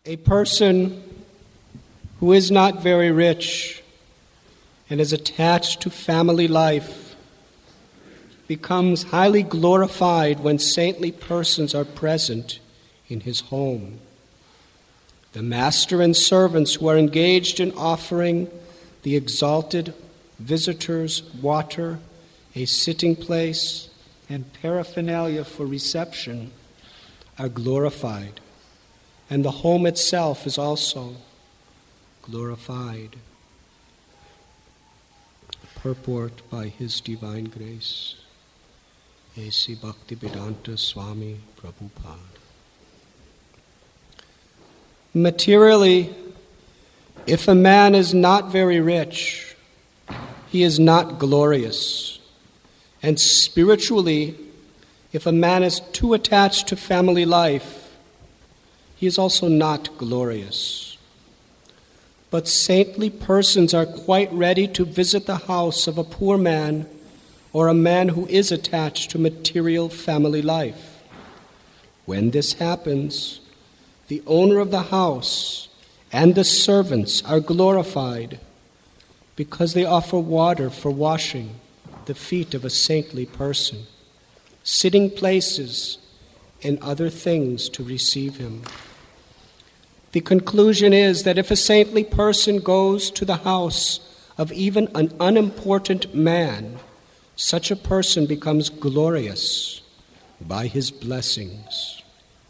A person who is not very rich and is attached to family life becomes highly glorified when saintly persons are present in his home. The master and servants who are engaged in offering the exalted visitors water, a sitting place, and paraphernalia for reception are glorified, and the home itself is also glorified. Purport by His Divine Grace, A.C. Bhaktivedanta Swami Prabhupada. Materially, if a man is not very rich, he is not glorious. And spiritually, if a man is too attached to family life, he is also not glorious. But saintly persons are quite ready to visit the house of a poor man or a man who is attached to material family life. When this happens, the owner of the house and the servants are glorified because they offer water for washing the feet of a saintly person, sitting places, and other things to receive him. The conclusion is that if a saintly person goes to the house of even an unimportant man, such a person becomes glorious by his blessings.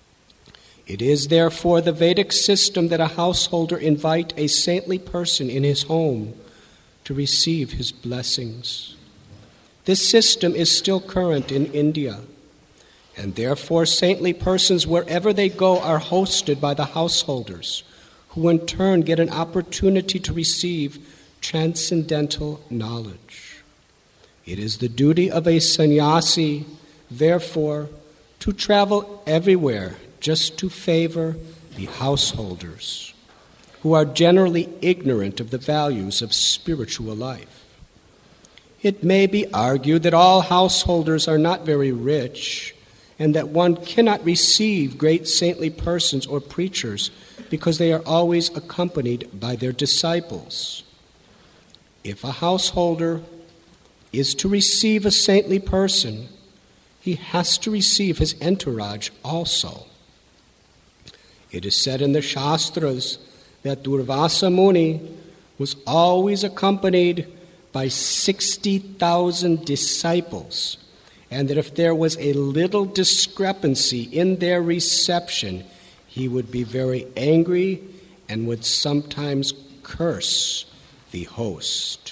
It is therefore the Vedic system that a householder invite a saintly person in his home to receive his blessings. This system is still current in India, and therefore saintly persons wherever they go are hosted by the householders, who in turn get an opportunity to receive transcendental knowledge. It is the duty of a sannyasi, therefore, to travel everywhere just to favor the householders, who are generally ignorant of the values of spiritual life. It may be argued that all householders are not very rich, and that one cannot receive great saintly persons or preachers because they are always accompanied by their disciples. If a householder is to receive a saintly person, he has to receive his entourage also. It is said in the Shastras that Durvasa Muni was always accompanied by 60,000 disciples, and that if there was a little discrepancy in their reception, he would be very angry and would sometimes curse the host.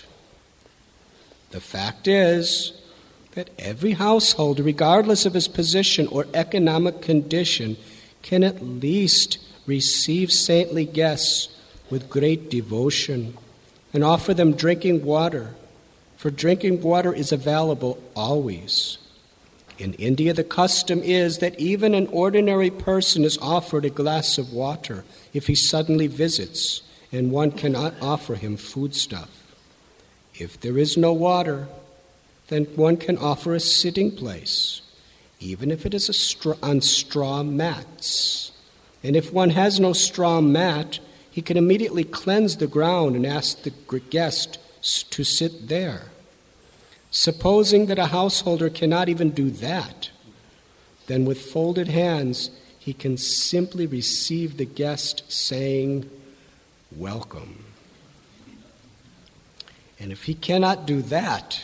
The fact is that every householder, regardless of his position or economic condition, can at least receive saintly guests with great devotion and offer them drinking water, for drinking water is available always. In India, the custom is that even an ordinary person is offered a glass of water if he suddenly visits, and one cannot offer him foodstuff. If there is no water, then one can offer a sitting place, even if it is on straw mats. And if one has no straw mat, he can immediately cleanse the ground and ask the guest to sit there. Supposing that a householder cannot even do that, then with folded hands he can simply receive the guest saying, "Welcome." And if he cannot do that,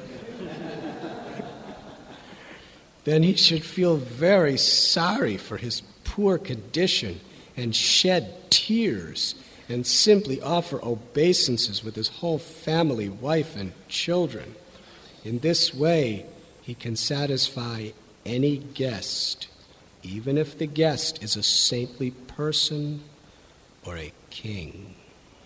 then he should feel very sorry for his poor condition and shed tears and simply offer obeisances with his whole family, wife, and children. In this way, he can satisfy any guest, even if the guest is a saintly person or a king.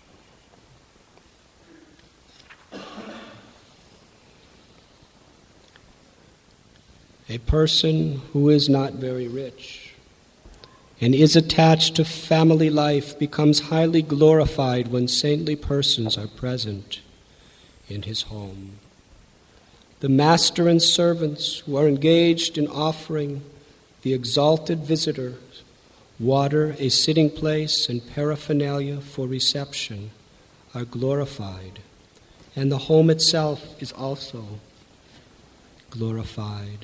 A person who is not very rich and is attached to family life becomes highly glorified when saintly persons are present in his home. The master and servants who are engaged in offering the exalted visitors Water, a sitting place, and paraphernalia for reception are glorified, and the home itself is also glorified.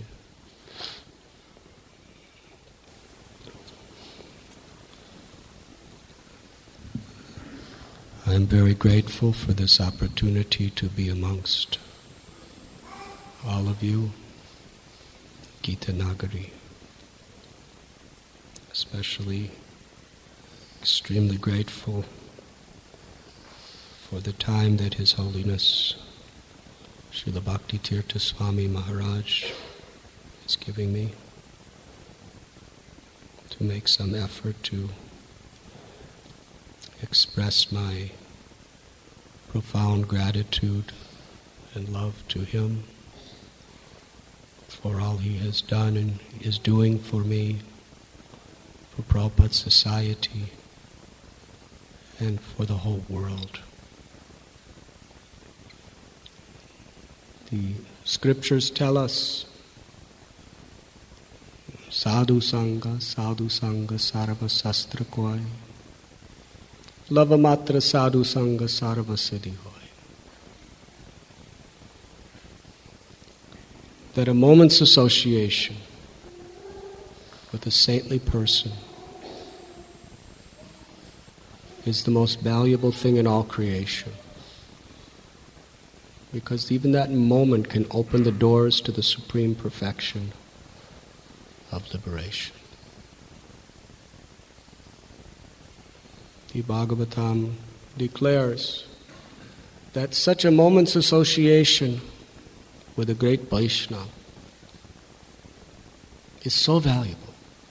I am very grateful for this opportunity to be amongst all of you, Gita Nagari. Especially extremely grateful for the time that His Holiness Srila Bhakti Tirtha Swami Maharaj is giving me to make some effort to express my profound gratitude and love to him for all he has done and is doing for me, for Prabhupada Society, and for the whole world. The scriptures tell us, Sadhu Sangha, Sarva Sastra Koi, Lavamatra Sadhu Sangha, Sarva Siddhi Hoy. That a moment's association with a saintly person is the most valuable thing in all creation. Because even that moment can open the doors to the supreme perfection of liberation. The Bhagavatam declares that such a moment's association with a great Vaishnava is so valuable.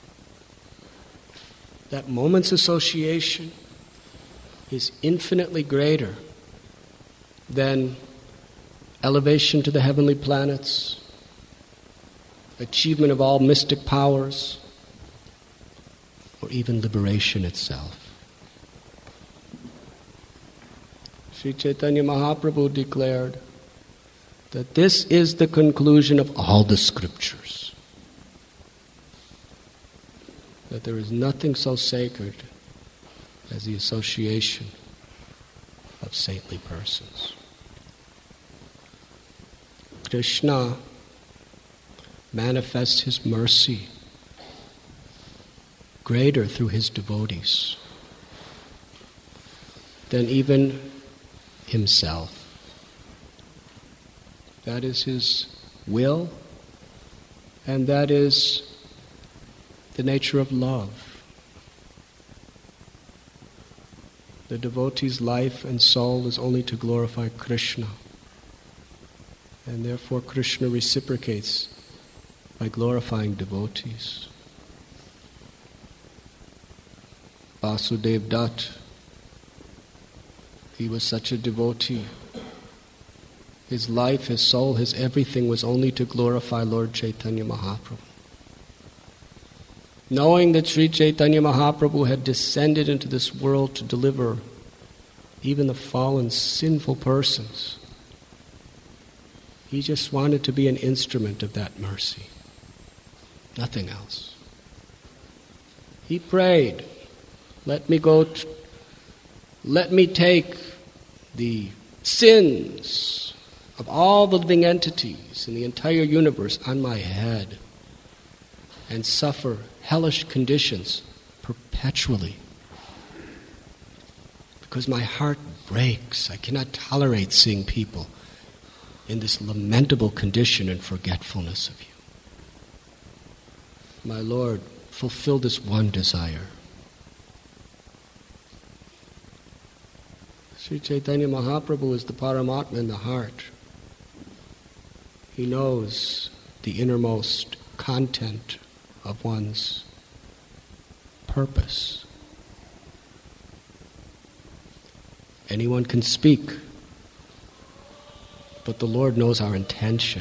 That moment's association is infinitely greater than elevation to the heavenly planets, achievement of all mystic powers, or even liberation itself. Sri Chaitanya Mahaprabhu declared that this is the conclusion of all the scriptures, that there is nothing so sacred as the association of saintly persons. Krishna manifests his mercy greater through his devotees than even himself. That is his will, and that is the nature of love. The devotee's life and soul is only to glorify Krishna, and therefore Krishna reciprocates by glorifying devotees. Vasudev Dutt, he was such a devotee. His life, his soul, his everything was only to glorify Lord Chaitanya Mahaprabhu. Knowing that Sri Chaitanya Mahaprabhu had descended into this world to deliver even the fallen, sinful persons, he just wanted to be an instrument of that mercy. Nothing else. He prayed, let me take the sins of all the living entities in the entire universe on my head and suffer hellish conditions perpetually. Because my heart breaks. I cannot tolerate seeing people in this lamentable condition and forgetfulness of you. My Lord, fulfill this one desire. Sri Chaitanya Mahaprabhu is the Paramatma in the heart. He knows the innermost content of one's purpose. Anyone can speak, but the Lord knows our intention.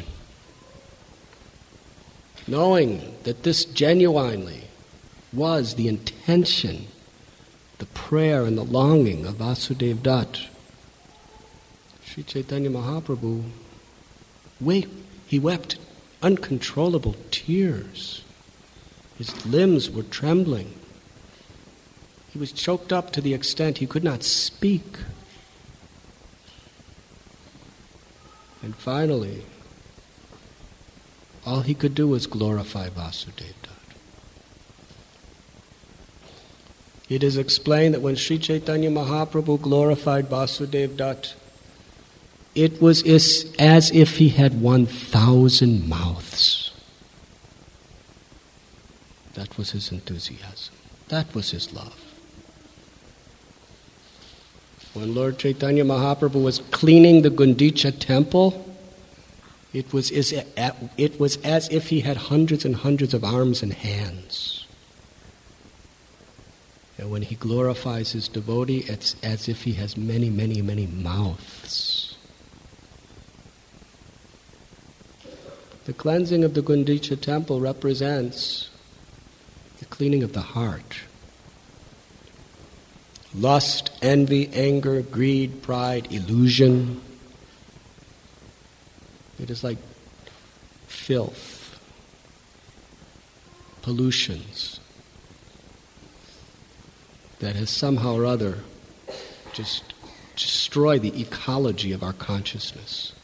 Knowing that this genuinely was the intention, the prayer and the longing of Vasudev Dutt, Sri Chaitanya Mahaprabhu he wept uncontrollable tears. His limbs were trembling. He was choked up to the extent he could not speak. And finally, all he could do was glorify Vasudeva Dutt. It is explained that when Sri Chaitanya Mahaprabhu glorified Vasudeva Dutt, it was as if he had 1,000 mouths. That was his enthusiasm. That was his love. When Lord Chaitanya Mahaprabhu was cleaning the Gundicha temple, it was as if he had hundreds and hundreds of arms and hands. And when he glorifies his devotee, it's as if he has many, many, many mouths. The cleansing of the Gundicha temple represents the cleaning of the heart. Lust, envy, anger, greed, pride, illusion. It is like filth, pollutions that has somehow or other just destroyed the ecology of our consciousness.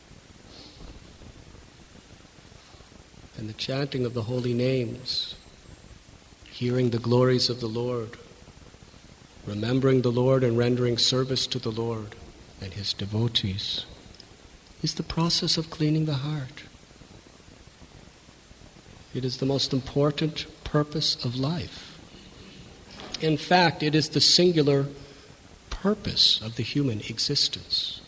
And the chanting of the holy names, hearing the glories of the Lord, remembering the Lord and rendering service to the Lord and His devotees, is the process of cleaning the heart. It is the most important purpose of life. In fact, it is the singular purpose of the human existence.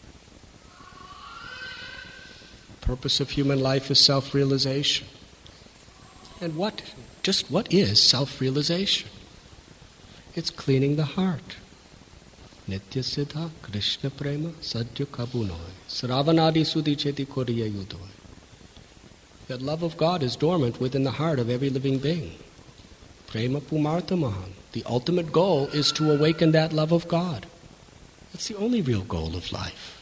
The purpose of human life is self-realization. And what is self-realization? It's cleaning the heart. Nitya siddha Krishna prema sadhya kabunoi sravanadi sudhi cheti koriya yudoi. That love of God is dormant within the heart of every living being. Prema pumartha mahan. The ultimate goal is to awaken that love of God. That's the only real goal of life.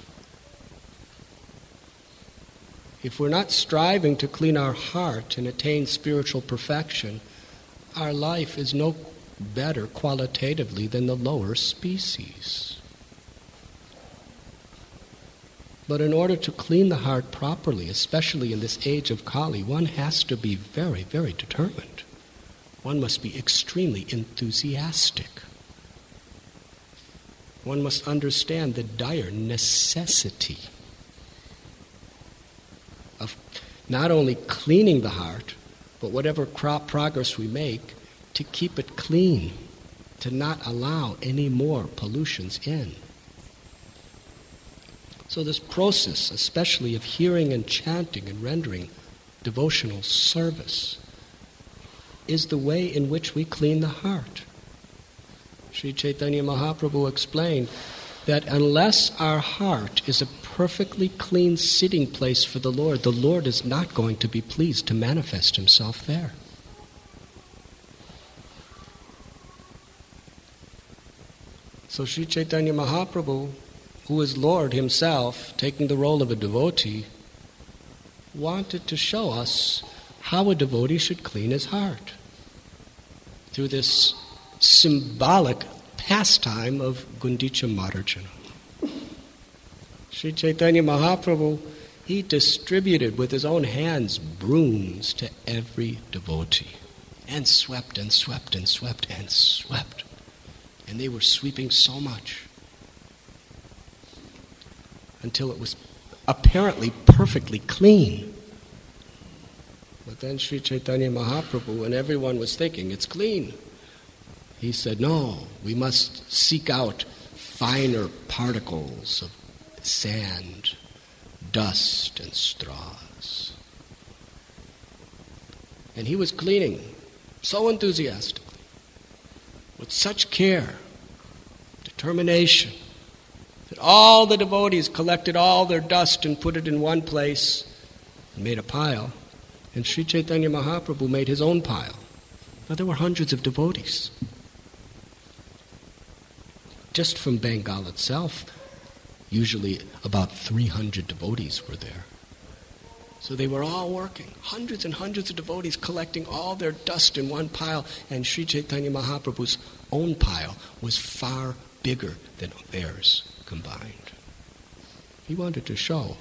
If we're not striving to clean our heart and attain spiritual perfection, our life is no better qualitatively than the lower species. But in order to clean the heart properly, especially in this age of Kali, one has to be very, very determined. One must be extremely enthusiastic. One must understand the dire necessity of not only cleaning the heart, but whatever progress we make, to keep it clean, to not allow any more pollutions in. So this process, especially of hearing and chanting and rendering devotional service, is the way in which we clean the heart. Sri Chaitanya Mahaprabhu explained that unless our heart is a perfectly clean sitting place for the Lord is not going to be pleased to manifest Himself there. So Sri Chaitanya Mahaprabhu, who is Lord Himself, taking the role of a devotee, wanted to show us how a devotee should clean his heart through this symbolic pastime of Gundicha Marjana. Sri Chaitanya Mahaprabhu, he distributed with his own hands brooms to every devotee, and swept and swept and swept and swept. And they were sweeping so much until it was apparently perfectly clean. But then Sri Chaitanya Mahaprabhu, when everyone was thinking, it's clean, he said, no, we must seek out finer particles of sand, dust, and straws. And he was cleaning so enthusiastically, with such care, determination, that all the devotees collected all their dust and put it in one place and made a pile. And Sri Chaitanya Mahaprabhu made his own pile. Now there were hundreds of devotees. Just from Bengal itself, usually about 300 devotees were there. So they were all working, hundreds and hundreds of devotees collecting all their dust in one pile, and Sri Chaitanya Mahaprabhu's own pile was far bigger than theirs combined. He wanted to show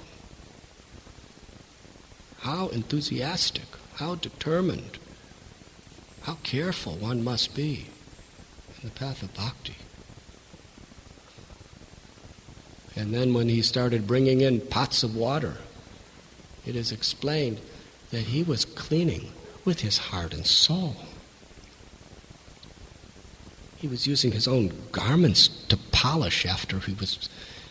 how enthusiastic, how determined, how careful one must be in the path of bhakti. And then when he started bringing in pots of water, it is explained that he was cleaning with his heart and soul. He was using his own garments to polish after he was...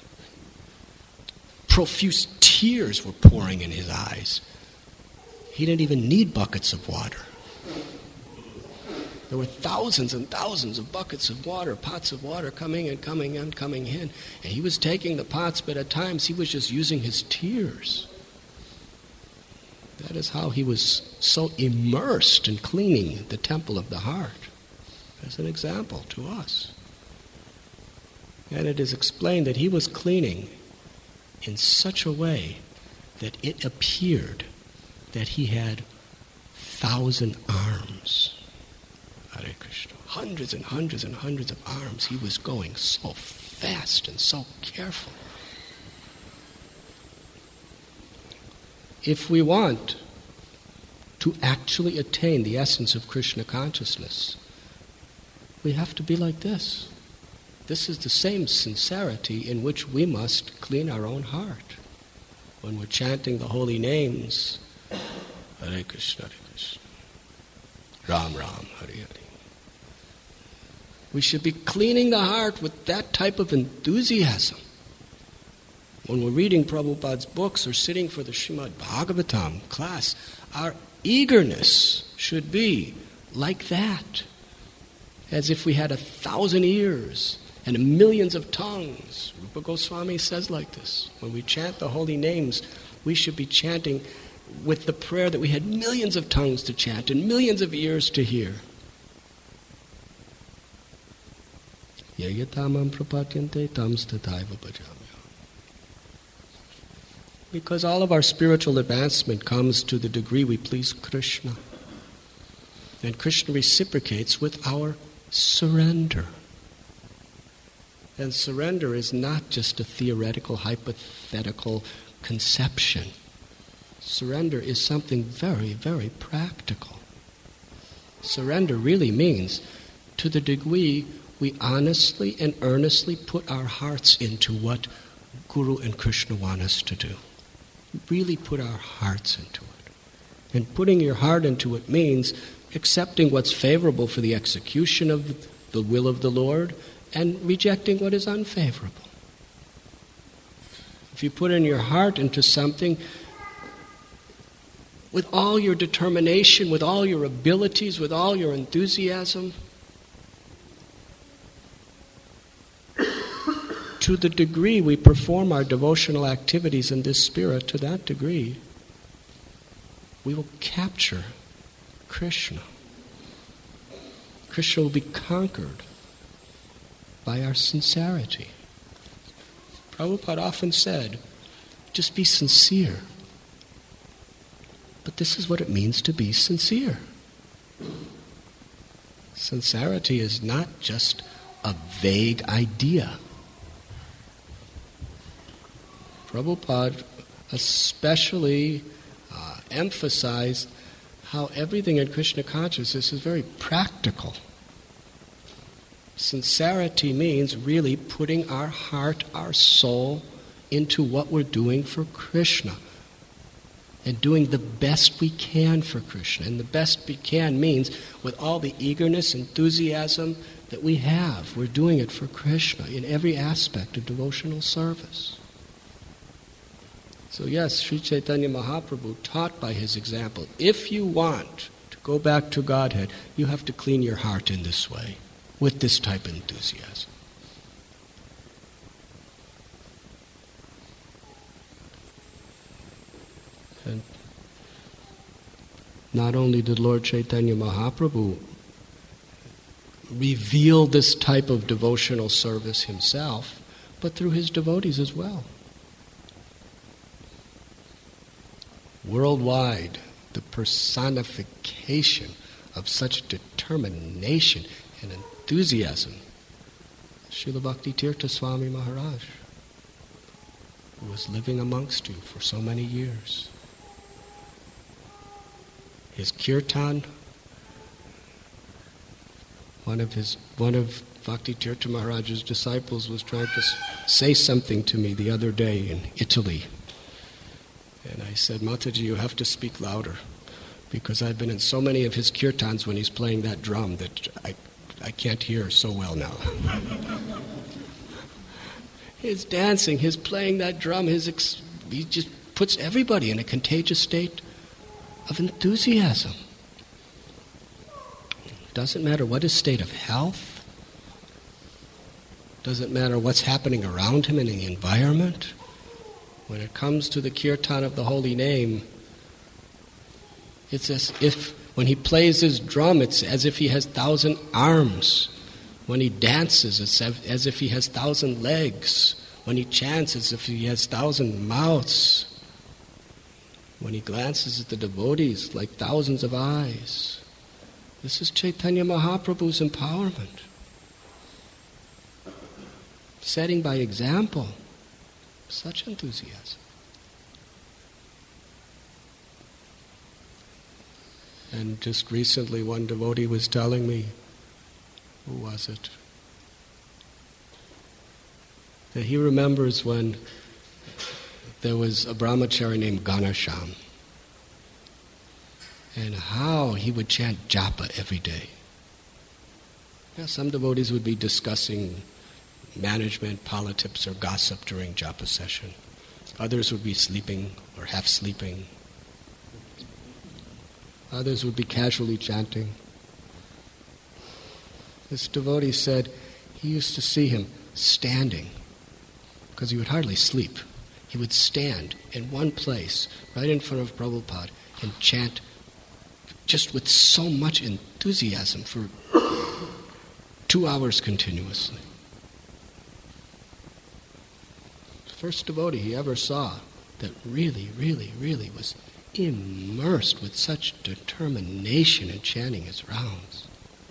Profuse tears were pouring in his eyes. He didn't even need buckets of water. There were thousands and thousands of buckets of water, pots of water coming and coming and coming in. And he was taking the pots, but at times he was just using his tears. That is how he was so immersed in cleaning the temple of the heart, as an example to us. And it is explained that he was cleaning in such a way that it appeared that he had 1,000 arms. Hare Krishna. Hundreds and hundreds and hundreds of arms. He was going so fast and so careful. If we want to actually attain the essence of Krishna consciousness, we have to be like this. This is the same sincerity in which we must clean our own heart. When we're chanting the holy names, Hare Krishna, Hare Krishna, Ram Ram, Hare Hare. We should be cleaning the heart with that type of enthusiasm. When we're reading Prabhupada's books or sitting for the Srimad Bhagavatam class, our eagerness should be like that, as if we had 1,000 ears and millions of tongues. Rupa Goswami says like this. When we chant the holy names, we should be chanting with the prayer that we had millions of tongues to chant and millions of ears to hear. Yayatamam prapatyante tamstataiva bhajamya. Because all of our spiritual advancement comes to the degree we please Krishna. And Krishna reciprocates with our surrender. And surrender is not just a theoretical, hypothetical conception. Surrender is something very, very practical. Surrender really means, to the degree we honestly and earnestly put our hearts into what Guru and Krishna want us to do. Really put our hearts into it. And putting your heart into it means accepting what's favorable for the execution of the will of the Lord and rejecting what is unfavorable. If you put in your heart into something with all your determination, with all your abilities, with all your enthusiasm, to the degree we perform our devotional activities in this spirit, to that degree, we will capture Krishna. Krishna will be conquered by our sincerity. Prabhupada often said, just be sincere. But this is what it means to be sincere. Sincerity is not just a vague idea. Prabhupada especially emphasized how everything in Krishna consciousness is very practical. Sincerity means really putting our heart, our soul, into what we're doing for Krishna. And doing the best we can for Krishna. And the best we can means with all the eagerness, enthusiasm that we have. We're doing it for Krishna in every aspect of devotional service. So yes, Sri Chaitanya Mahaprabhu taught by his example, if you want to go back to Godhead, you have to clean your heart in this way, with this type of enthusiasm. And not only did Lord Chaitanya Mahaprabhu reveal this type of devotional service himself, but through his devotees as well. worldwide, the personification of such determination and enthusiasm, Srila Bhakti Tirtha Swami Maharaj, who was living amongst you for so many years. His kirtan, one of Bhakti Tirtha Maharaj's disciples was trying to say something to me the other day in Italy. And I said, Mataji, you have to speak louder, because I've been in so many of his kirtans when he's playing that drum that I can't hear so well now. His dancing, his playing that drum, he just puts everybody in a contagious state of enthusiasm. Doesn't matter what his state of health, doesn't matter what's happening around him in the environment. When it comes to the kirtan of the holy name, it's as if when he plays his drum, it's as if he has 1,000 arms. When he dances, it's as if he has 1,000 legs. When he chants, it's as if he has 1,000 mouths. When he glances at the devotees, like thousands of eyes. This is Chaitanya Mahaprabhu's empowerment. Setting by example. Such enthusiasm. And just recently one devotee was telling me, who was it? That he remembers when there was a brahmachari named Ganasham, and how he would chant japa every day. Yeah, some devotees would be discussing management, politics, or gossip during japa session. Others would be sleeping or half sleeping. Others would be casually chanting. This devotee said he used to see him standing, because he would hardly sleep. He would stand in one place, right in front of Prabhupada, and chant just with so much enthusiasm for 2 hours continuously. First devotee he ever saw that really, really, really was immersed with such determination in chanting his rounds.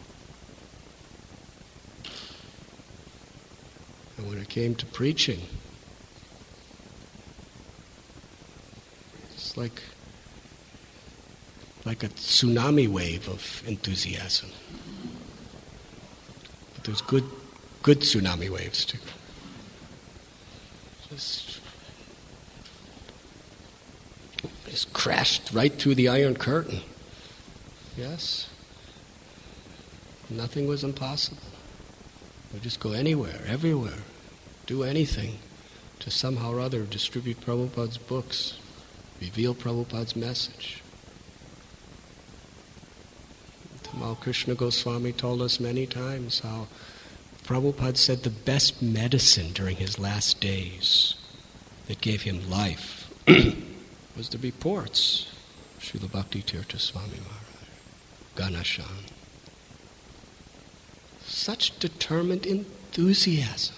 And when it came to preaching, it's like a tsunami wave of enthusiasm. But there's good tsunami waves too. Just crashed right through the Iron Curtain. Yes? Nothing was impossible. We just go anywhere, everywhere, do anything to somehow or other distribute Prabhupada's books, reveal Prabhupada's message. Tamal Krishna Goswami told us many times how Prabhupada said the best medicine during his last days that gave him life was the reports of Srila Bhakti Tirtha Swami Maharaj, Ganasham. Such determined enthusiasm,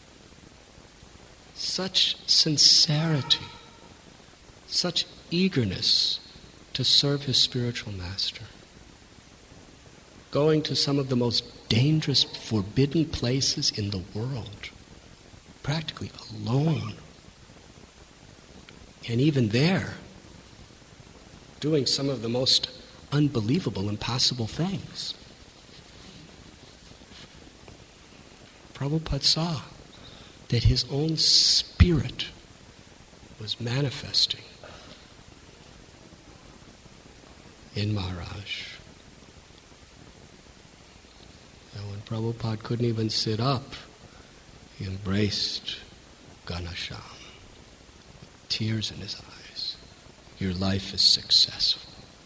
such sincerity, such eagerness to serve his spiritual master. Going to some of the most dangerous, forbidden places in the world, practically alone. And even there, doing some of the most unbelievable, impossible things. Prabhupada saw that his own spirit was manifesting in Maharaj. And when Prabhupada couldn't even sit up, he embraced Ganasham with tears in his eyes. Your life is successful.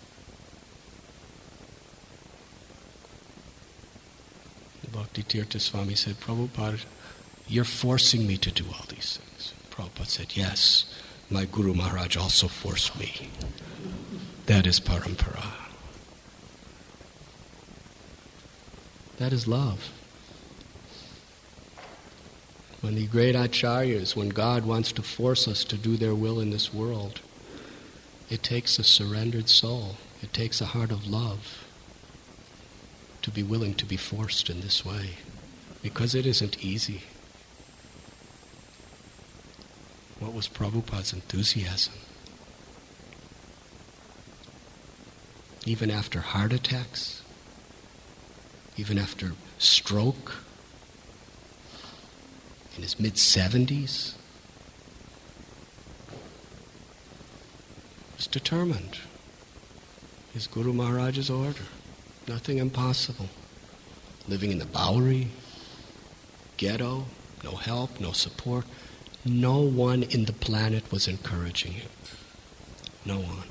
Bhakti Tirtha Swami said, Prabhupada, you're forcing me to do all these things. Prabhupada said, yes, my Guru Maharaj also forced me. That is parampara. That is love. When the great acharyas, when God wants to force us to do their will in this world, It takes a surrendered soul. It takes a heart of love to be willing to be forced in this way, because it isn't easy. What was Prabhupada's enthusiasm? Even after heart attacks, even after stroke, in his mid-70s, was determined. His Guru Maharaj's order. Nothing impossible. Living in the Bowery, ghetto, no help, no support. No one in the planet was encouraging him. No one.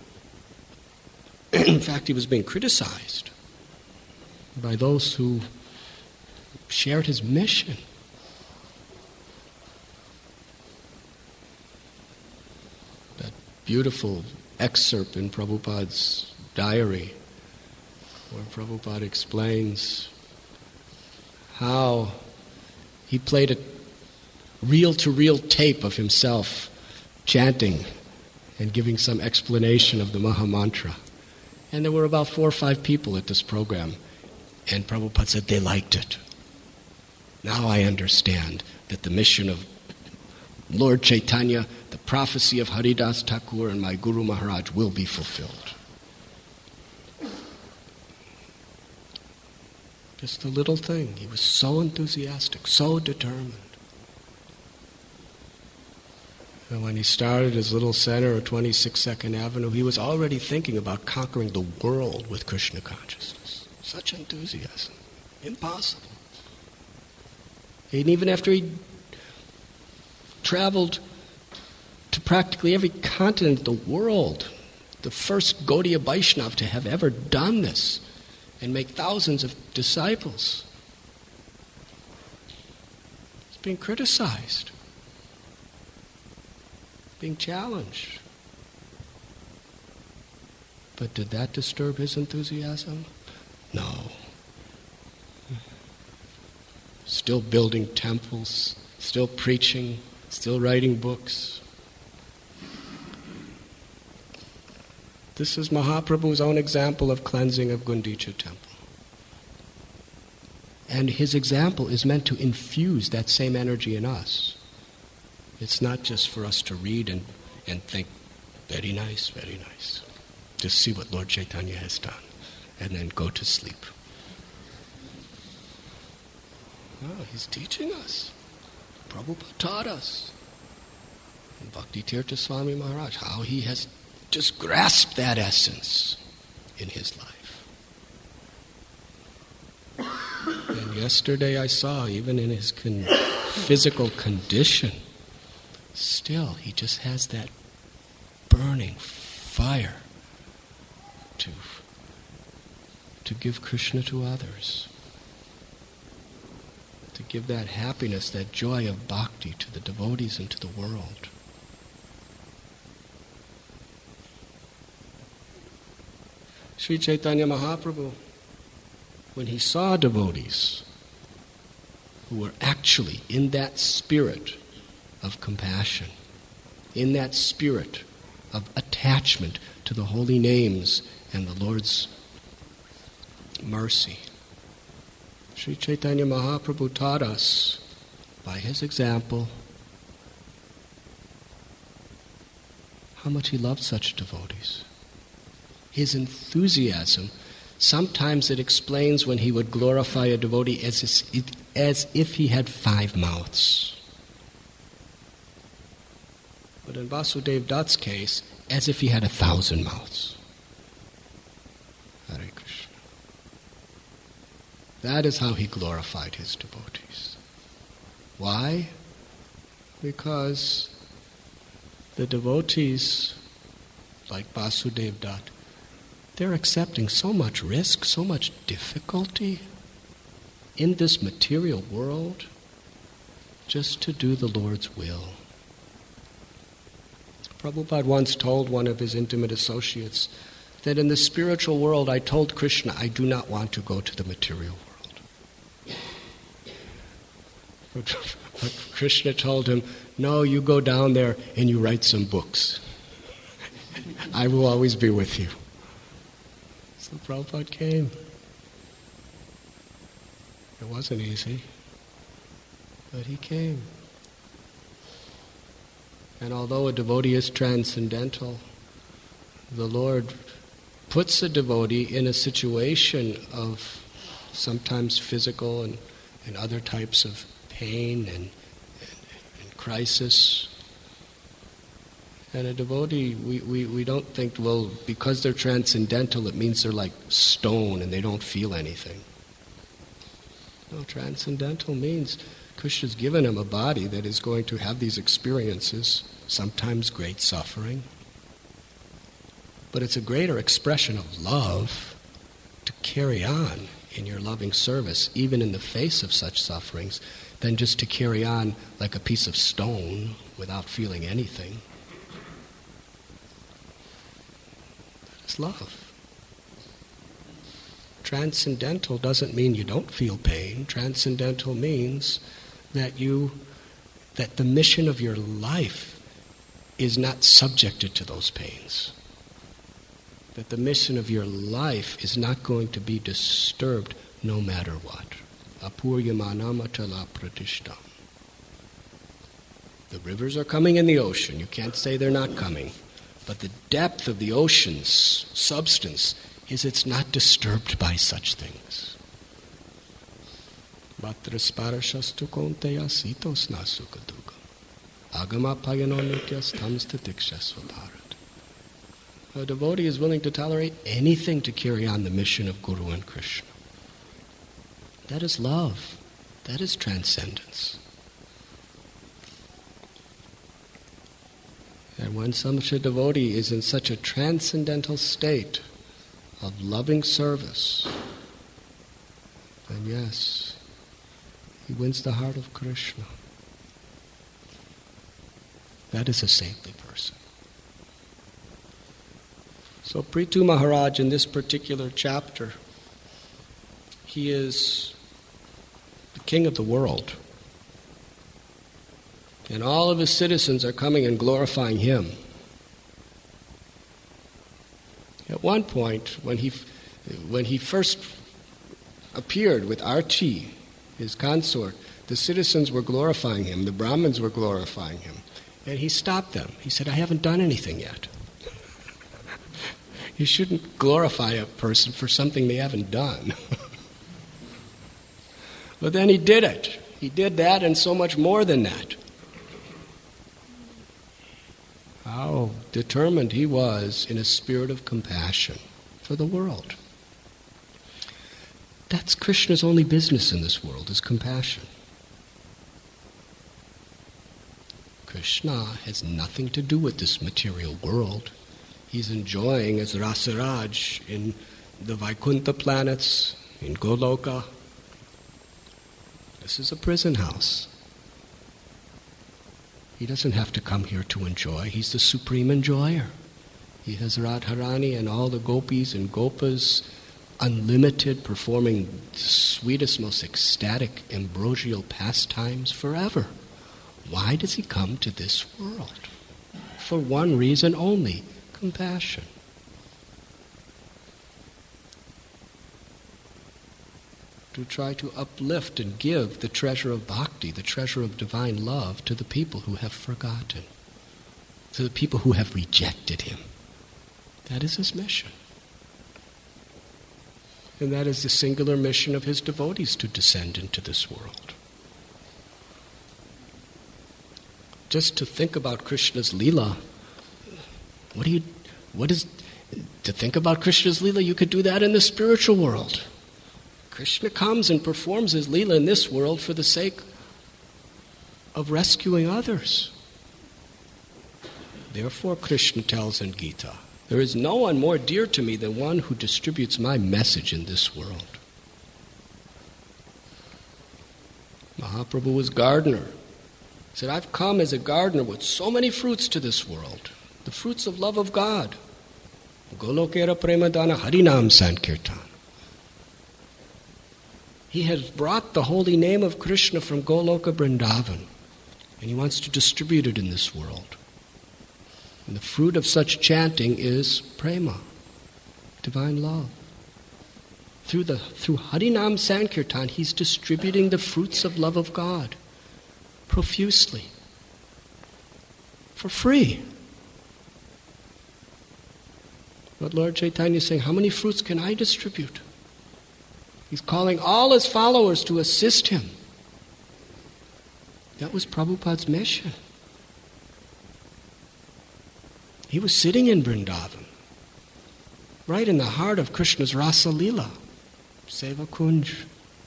In fact, he was being criticized by those who shared his mission. That beautiful excerpt in Prabhupada's diary, where Prabhupada explains how he played a reel-to-reel tape of himself chanting and giving some explanation of the Maha Mantra. And there were about 4 or 5 people at this program. And Prabhupada said they liked it. Now I understand that the mission of Lord Chaitanya, the prophecy of Haridas Thakur and my Guru Maharaj will be fulfilled. Just a little thing. He was so enthusiastic, so determined. And when he started his little center at 26 Second Avenue, he was already thinking about conquering the world with Krishna consciousness. Such enthusiasm. Impossible. And even after he traveled to practically every continent of the world, the first Gaudiya Vaishnava to have ever done this and make thousands of disciples, he's being criticized, being challenged. But did that disturb his enthusiasm? No. Still building temples, still preaching, still writing books. This is Mahaprabhu's own example of cleansing of Gundicha temple. And his example is meant to infuse that same energy in us. It's not just for us to read and think, very nice, very nice. Just see what Lord Chaitanya has done, and then go to sleep. No, he's teaching us. Prabhupada taught us. And Bhakti Tirtha Swami Maharaj, how he has just grasped that essence in his life. And yesterday I saw, even in his physical condition, still he just has that burning fire to give Krishna to others. To give that happiness, that joy of bhakti to the devotees and to the world. Sri Chaitanya Mahaprabhu, when he saw devotees who were actually in that spirit of compassion, in that spirit of attachment to the holy names and the Lord's mercy, Sri Chaitanya Mahaprabhu taught us, by his example, how much he loved such devotees. His enthusiasm, sometimes it explains when he would glorify a devotee as if he had 5 mouths. But in Vasudev Dutt's case, as if he had 1,000 mouths. Hare Krishna. That is how he glorified his devotees. Why? Because the devotees, like Vasudev Dutt, they're accepting so much risk, so much difficulty in this material world just to do the Lord's will. Prabhupada once told one of his intimate associates that in the spiritual world, I told Krishna, I do not want to go to the material world. But Krishna told him, no, you go down there and you write some books. I will always be with you. So Prabhupada came. It wasn't easy, but he came. And although a devotee is transcendental, the Lord puts a devotee in a situation of sometimes physical and other types of pain and crisis. And a devotee, we don't think, well, because they're transcendental, it means they're like stone and they don't feel anything. No, transcendental means Krishna's given him a body that is going to have these experiences, sometimes great suffering. But it's a greater expression of love to carry on in your loving service, even in the face of such sufferings, than just to carry on like a piece of stone without feeling anything. That is love. Transcendental doesn't mean you don't feel pain. Transcendental means that the mission of your life is not subjected to those pains. That the mission of your life is not going to be disturbed no matter what. Apuryamanamachala pratishtam. The rivers are coming in the ocean. You can't say they're not coming. But the depth of the ocean's substance is it's not disturbed by such things. Vatrasparashastu konteya sitos nasukaduga. Agama payanonityas tamstatikshasva bharat. A devotee is willing to tolerate anything to carry on the mission of Guru and Krishna. That is love. That is transcendence. And when such a devotee is in such a transcendental state of loving service, then yes, he wins the heart of Krishna. That is a saintly person. So Prithu Maharaj, in this particular chapter, he is the king of the world. And all of his citizens are coming and glorifying him. At one point, when he first appeared with Archi, his consort, the citizens were glorifying him, the Brahmins were glorifying him. And he stopped them. He said, I haven't done anything yet. You shouldn't glorify a person for something they haven't done. But then he did it. He did that and so much more than that. How determined he was in a spirit of compassion for the world. That's Krishna's only business in this world, is compassion. Krishna has nothing to do with this material world. He's enjoying as Rasaraj in the Vaikuntha planets, in Goloka. This is a prison house. He doesn't have to come here to enjoy. He's the supreme enjoyer. He has Radharani and all the gopis and gopas, unlimited, performing the sweetest, most ecstatic, ambrosial pastimes forever. Why does he come to this world? For one reason only, compassion. To try to uplift and give the treasure of bhakti, the treasure of divine love, to the people who have forgotten, to the people who have rejected him. That is his mission. And that is the singular mission of his devotees, to descend into this world. Just to think about Krishna's Leela, to think about Krishna's Leela, you could do that in the spiritual world. Krishna comes and performs his Leela in this world for the sake of rescuing others. Therefore, Krishna tells in Gita, there is no one more dear to me than one who distributes my message in this world. Mahaprabhu was gardener. He said, I've come as a gardener with so many fruits to this world, the fruits of love of God. Golokera Premadana Harinam Sankirtan. He has brought the holy name of Krishna from Goloka Vrindavan, and he wants to distribute it in this world. And the fruit of such chanting is prema, divine love. Through Harinam Sankirtan, he's distributing the fruits of love of God profusely, for free. But Lord Chaitanya is saying, how many fruits can I distribute? He's calling all his followers to assist him. That was Prabhupada's mission. He was sitting in Vrindavan, right in the heart of Krishna's Rasa Leela, Seva Kunj.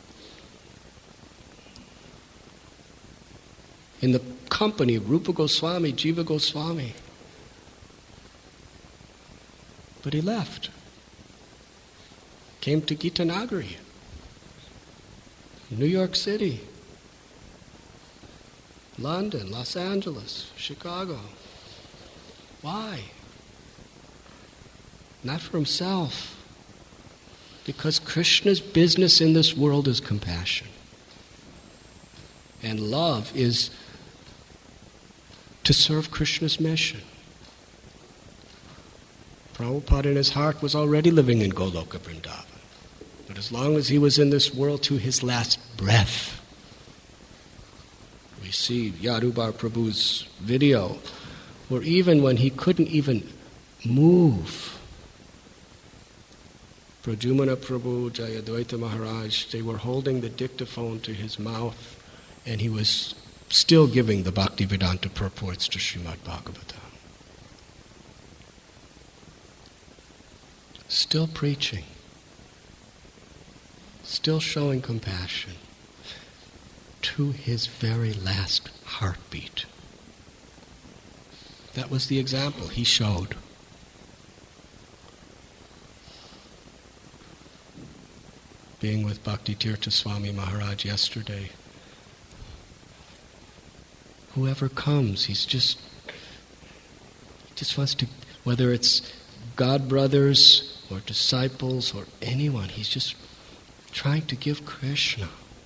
In the company of Rupa Goswami, Jiva Goswami. But he left. Came to Gitanagari, New York City, London, Los Angeles, Chicago. Why? Not for himself. Because Krishna's business in this world is compassion. And love is to serve Krishna's mission. Prabhupada in his heart was already living in Goloka Vrindavan. But as long as he was in this world to his last breath, we see Yadubar Prabhu's video, where even when he couldn't even move, Pradyumna Prabhu, Jayadvaita Maharaj, they were holding the dictaphone to his mouth, and he was still giving the Bhaktivedanta purports to Srimad Bhagavatam. Still preaching. Still showing compassion to his very last heartbeat. That was the example he showed. Being with Bhakti Tirtha Swami Maharaj yesterday, whoever comes, he just wants to, whether it's God brothers or disciples or anyone, he's just trying to give Krishna.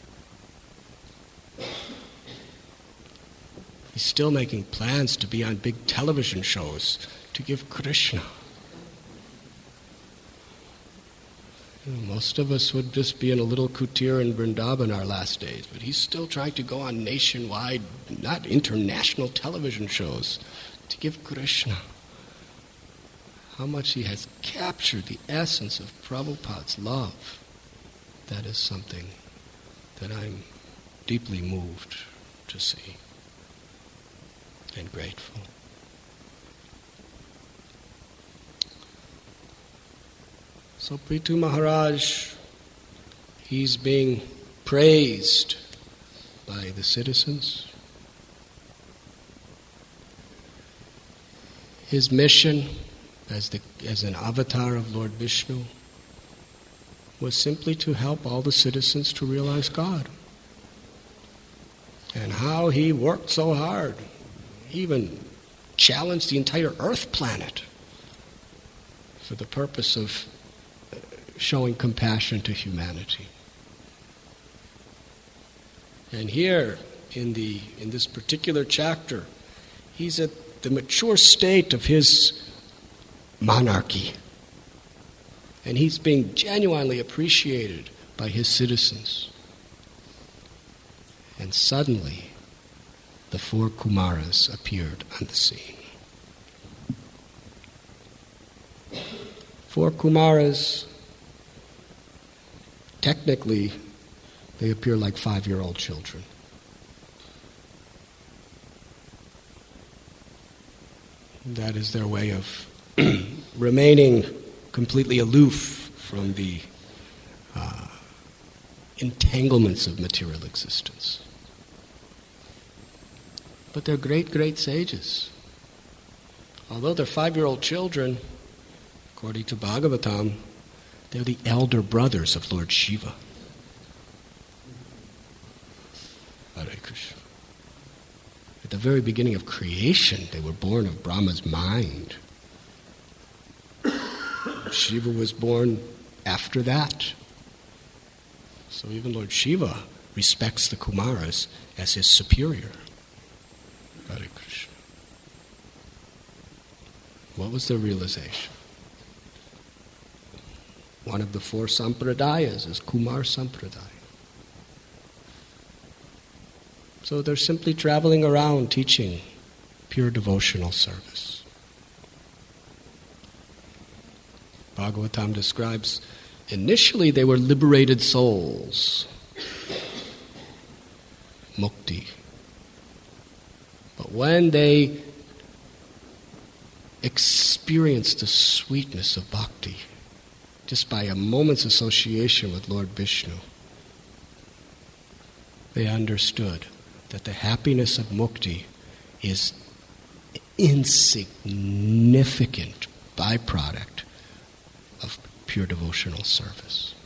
He's still making plans to be on big television shows to give Krishna. Most of us would just be in a little kutir in Vrindavan our last days, but he's still trying to go on nationwide, not international television shows, to give Krishna. How much he has captured the essence of Prabhupada's love. That is something that I'm deeply moved to see and grateful. So Prithu Maharaj, he's being praised by the citizens. His mission as an avatar of Lord Vishnu was simply to help all the citizens to realize God. And how he worked so hard. He even challenged the entire Earth planet for the purpose of showing compassion to humanity. And here, in this particular chapter, he's at the mature state of his monarchy. And he's being genuinely appreciated by his citizens. And suddenly, the 4 Kumaras appeared on the scene. 4 Kumaras, technically, they appear like 5-year-old children. That is their way of remaining completely aloof from the entanglements of material existence. But they're great, great sages. Although they're 5-year-old children, according to Bhagavatam, they're the elder brothers of Lord Shiva. Hare Krishna. At the very beginning of creation, they were born of Brahma's mind. Shiva was born after that. So even Lord Shiva respects the Kumaras as his superior. Hare Krishna. What was their realization? One of the 4 sampradayas is Kumar Sampradaya. So they're simply traveling around teaching pure devotional service. Bhagavatam describes, initially they were liberated souls, mukti. But when they experienced the sweetness of bhakti, just by a moment's association with Lord Vishnu, they understood that the happiness of mukti is an insignificant byproduct of pure devotional service.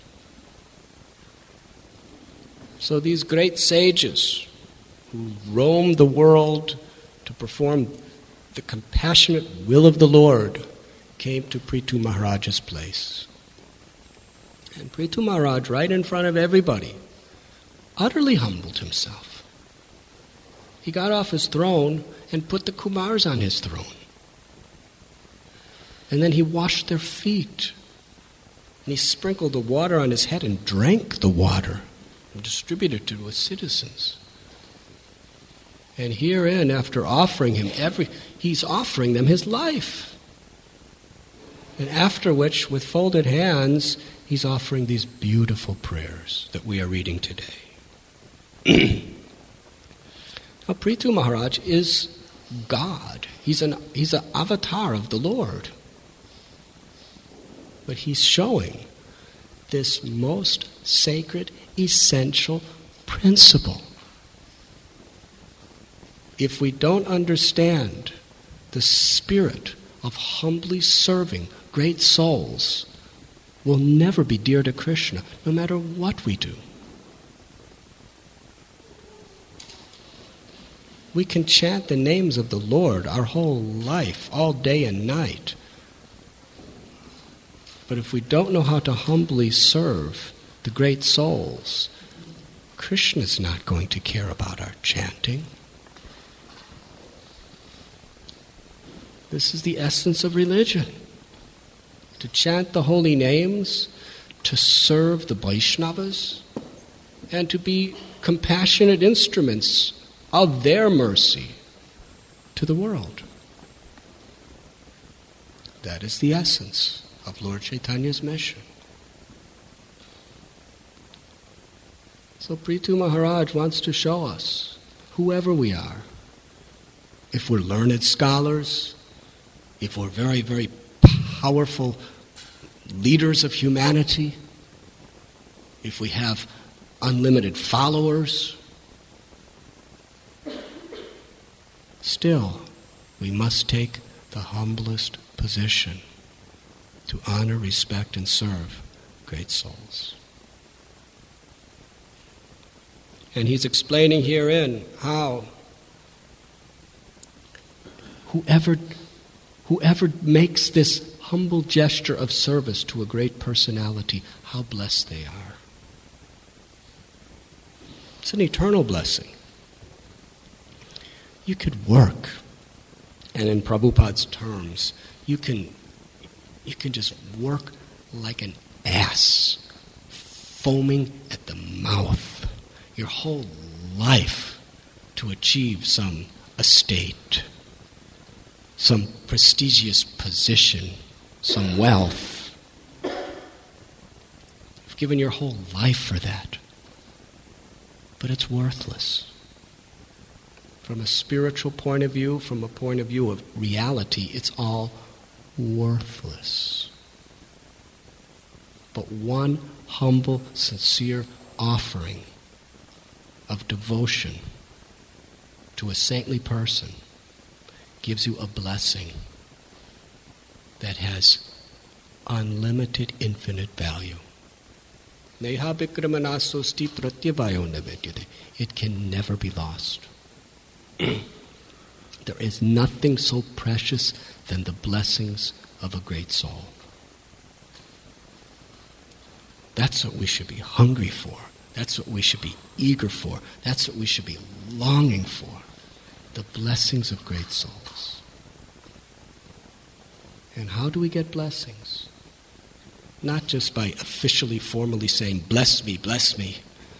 So these great sages who roamed the world to perform the compassionate will of the Lord came to Prithu Maharaj's place. And Prithu Maharaj, right in front of everybody, utterly humbled himself. He got off his throne and put the Kumars on his throne. And then he washed their feet. And he sprinkled the water on his head and drank the water and distributed it to his citizens. And herein, after offering him he's offering them his life. And after which, with folded hands, he's offering these beautiful prayers that we are reading today. Now, Prithu Maharaj is God. He's an avatar of the Lord. But he's showing this most sacred, essential principle. If we don't understand the spirit of humbly serving great souls, we'll never be dear to Krishna, no matter what we do. We can chant the names of the Lord our whole life, all day and night. But if we don't know how to humbly serve the great souls, Krishna's not going to care about our chanting. This is the essence of religion. To chant the holy names, to serve the Vaishnavas, and to be compassionate instruments of their mercy to the world. That is the essence of Lord Chaitanya's mission. So Prithu Maharaj wants to show us, whoever we are, if we're learned scholars, if we're very, very powerful leaders of humanity, if we have unlimited followers, still we must take the humblest position to honor, respect, and serve great souls. And he's explaining herein how whoever makes this humble gesture of service to a great personality, how blessed they are. It's an eternal blessing. You could work, and in Prabhupada's terms, you can just work like an ass, foaming at the mouth, your whole life to achieve some estate, some prestigious position, some wealth. You've given your whole life for that. But it's worthless. From a spiritual point of view, from a point of view of reality, it's all worthless. But one humble, sincere offering of devotion to a saintly person gives you a blessing that has unlimited, infinite value. Neha vikramanasosti pratyavayo navedyate. It can never be lost. There is nothing so precious than the blessings of a great soul. That's what we should be hungry for. That's what we should be eager for. That's what we should be longing for. The blessings of great souls. And how do we get blessings? Not just by officially, formally saying, bless me, bless me.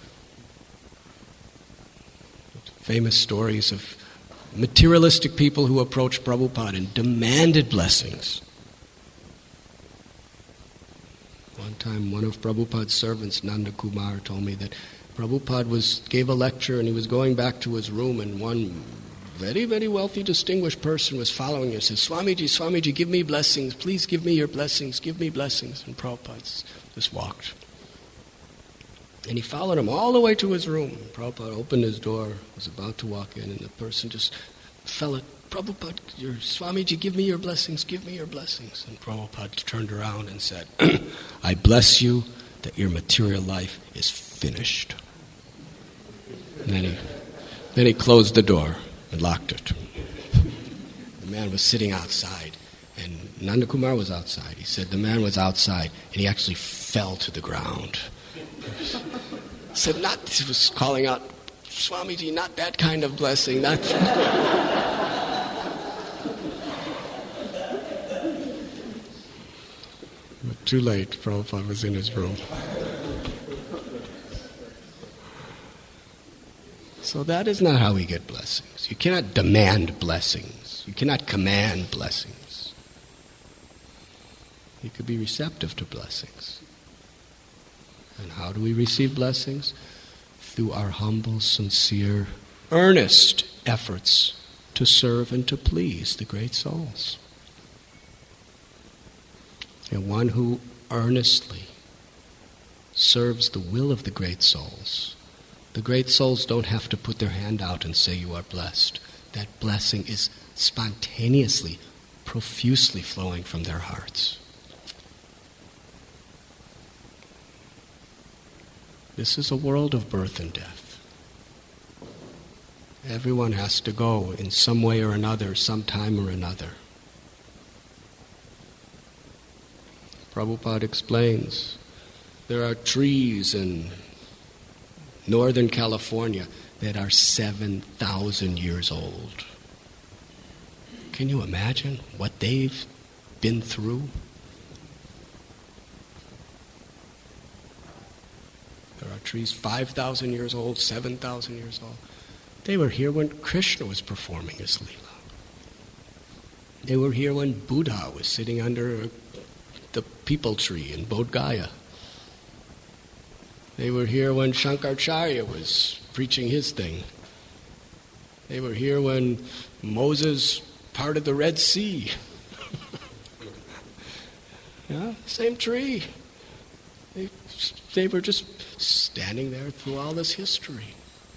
Famous stories of materialistic people who approached Prabhupada and demanded blessings. One time, one of Prabhupada's servants, Nanda Kumar, told me that Prabhupada gave a lecture and he was going back to his room, and one very, very wealthy, distinguished person was following him and said, Swamiji, Swamiji, give me blessings. Please give me your blessings. Give me blessings. And Prabhupada just walked. And he followed him all the way to his room. Prabhupada opened his door, was about to walk in, and the person just fell at, Prabhupada, your Swamiji, give me your blessings, give me your blessings. And Prabhupada turned around and said, I bless you that your material life is finished. And then he closed the door and locked it. The man was sitting outside, and Nanda Kumar was outside. He said the man was outside, and he actually fell to the ground. He said, he was calling out, Swamiji, not that kind of blessing, not... But too late, Prabhupada was in his room. So that is not how we get blessings. You cannot demand blessings. You cannot command blessings. You could be receptive to blessings. And how do we receive blessings? Through our humble, sincere, earnest efforts to serve and to please the great souls. And one who earnestly serves the will of the great souls, the great souls don't have to put their hand out and say you are blessed. That blessing is spontaneously, profusely flowing from their hearts. This is a world of birth and death. Everyone has to go in some way or another, sometime or another. Prabhupada explains, there are trees in Northern California that are 7,000 years old. Can you imagine what they've been through? There are trees 5,000 years old, 7,000 years old. They were here when Krishna was performing his Leela. They were here when Buddha was sitting under the peepal tree in Bodh Gaya. They were here when Shankaracharya was preaching his thing. They were here when Moses parted the Red Sea. Yeah, same tree. They were just standing there through all this history.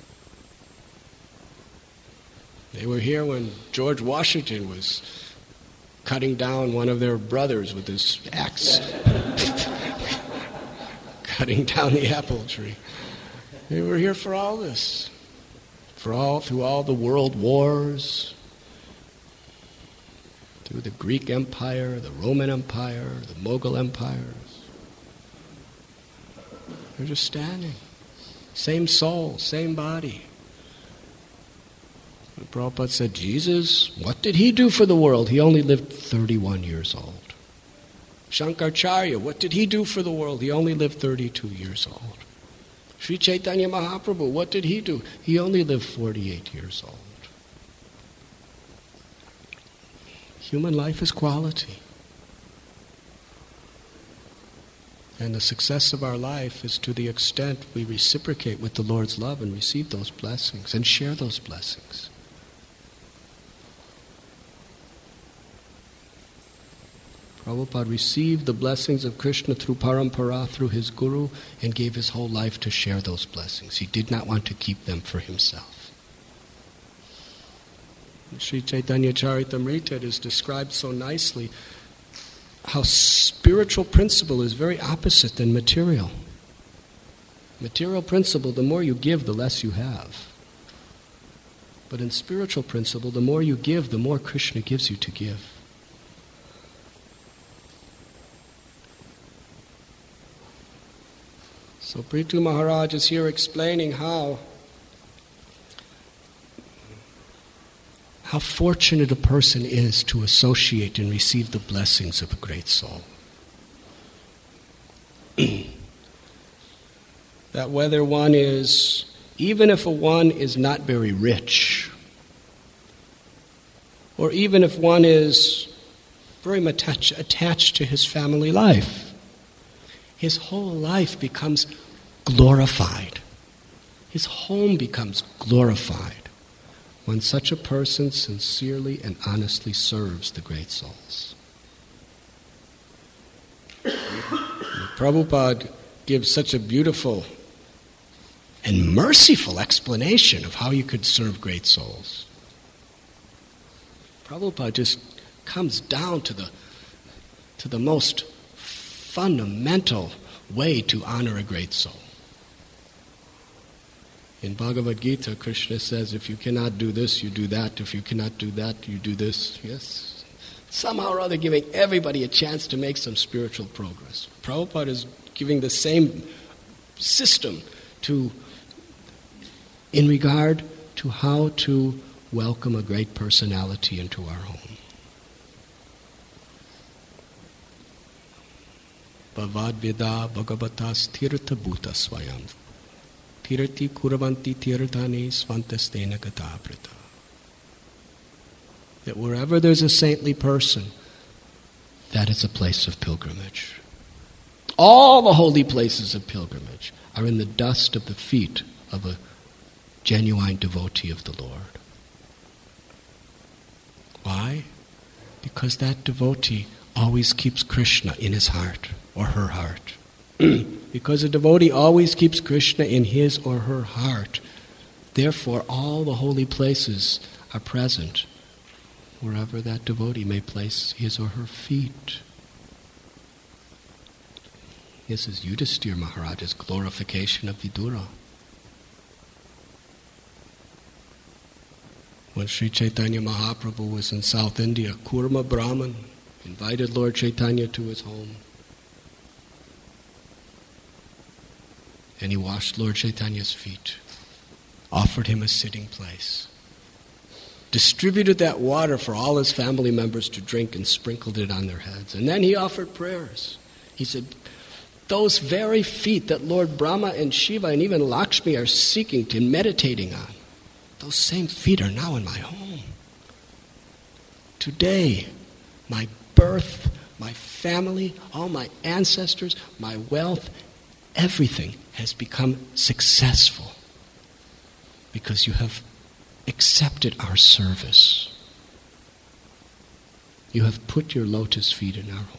They were here when George Washington was cutting down one of their brothers with his axe. Cutting down the apple tree. They were here for all this. Through all the world wars. Through the Greek Empire, the Roman Empire, the Mughal empires. They're just standing. Same soul, same body. And Prabhupada said, Jesus, what did he do for the world? He only lived 31 years old. Shankaracharya, what did he do for the world? He only lived 32 years old. Sri Chaitanya Mahaprabhu, what did he do? He only lived 48 years old. Human life is quality. And the success of our life is to the extent we reciprocate with the Lord's love and receive those blessings and share those blessings. Prabhupada received the blessings of Krishna through parampara, through his guru, and gave his whole life to share those blessings. He did not want to keep them for himself. In Sri Chaitanya Charitamrita, it is described so nicely how spiritual principle is very opposite than material. Material principle, the more you give, the less you have. But in spiritual principle, the more you give, the more Krishna gives you to give. So Prithu Maharaj is here explaining how how fortunate a person is to associate and receive the blessings of a great soul. That whether one is, even if one is not very rich, or even if one is very much attached to his family life, his whole life becomes glorified. His home becomes glorified when such a person sincerely and honestly serves the great souls. Prabhupada gives such a beautiful and merciful explanation of how you could serve great souls. Prabhupada just comes down to the most fundamental way to honor a great soul. In Bhagavad Gita, Krishna says, if you cannot do this, you do that. If you cannot do that, you do this. Yes? Somehow or other giving everybody a chance to make some spiritual progress. Prabhupada is giving the same system in regard to how to welcome a great personality into our home. Bhavad Vida Bhagavatas Tirtha Bhuta Swayam Tirti Kuravanti Tirthani Svantastena Gataprita. That wherever there's a saintly person, that is a place of pilgrimage. All the holy places of pilgrimage are in the dust of the feet of a genuine devotee of the Lord. Why? Because that devotee always keeps Krishna in his heart or her heart. Because a devotee always keeps Krishna in his or her heart, therefore all the holy places are present wherever that devotee may place his or her feet. This is Yudhisthira Maharaj's glorification of Vidura. When Sri Chaitanya Mahaprabhu was in South India, Kurma Brahman invited Lord Chaitanya to his home. And he washed Lord Chaitanya's feet, offered him a sitting place, distributed that water for all his family members to drink and sprinkled it on their heads. And then he offered prayers. He said, those very feet that Lord Brahma and Shiva and even Lakshmi are seeking and meditating on, those same feet are now in my home. Today, my birth, my family, all my ancestors, my wealth, everything has become successful because you have accepted our service. You have put your lotus feet in our home.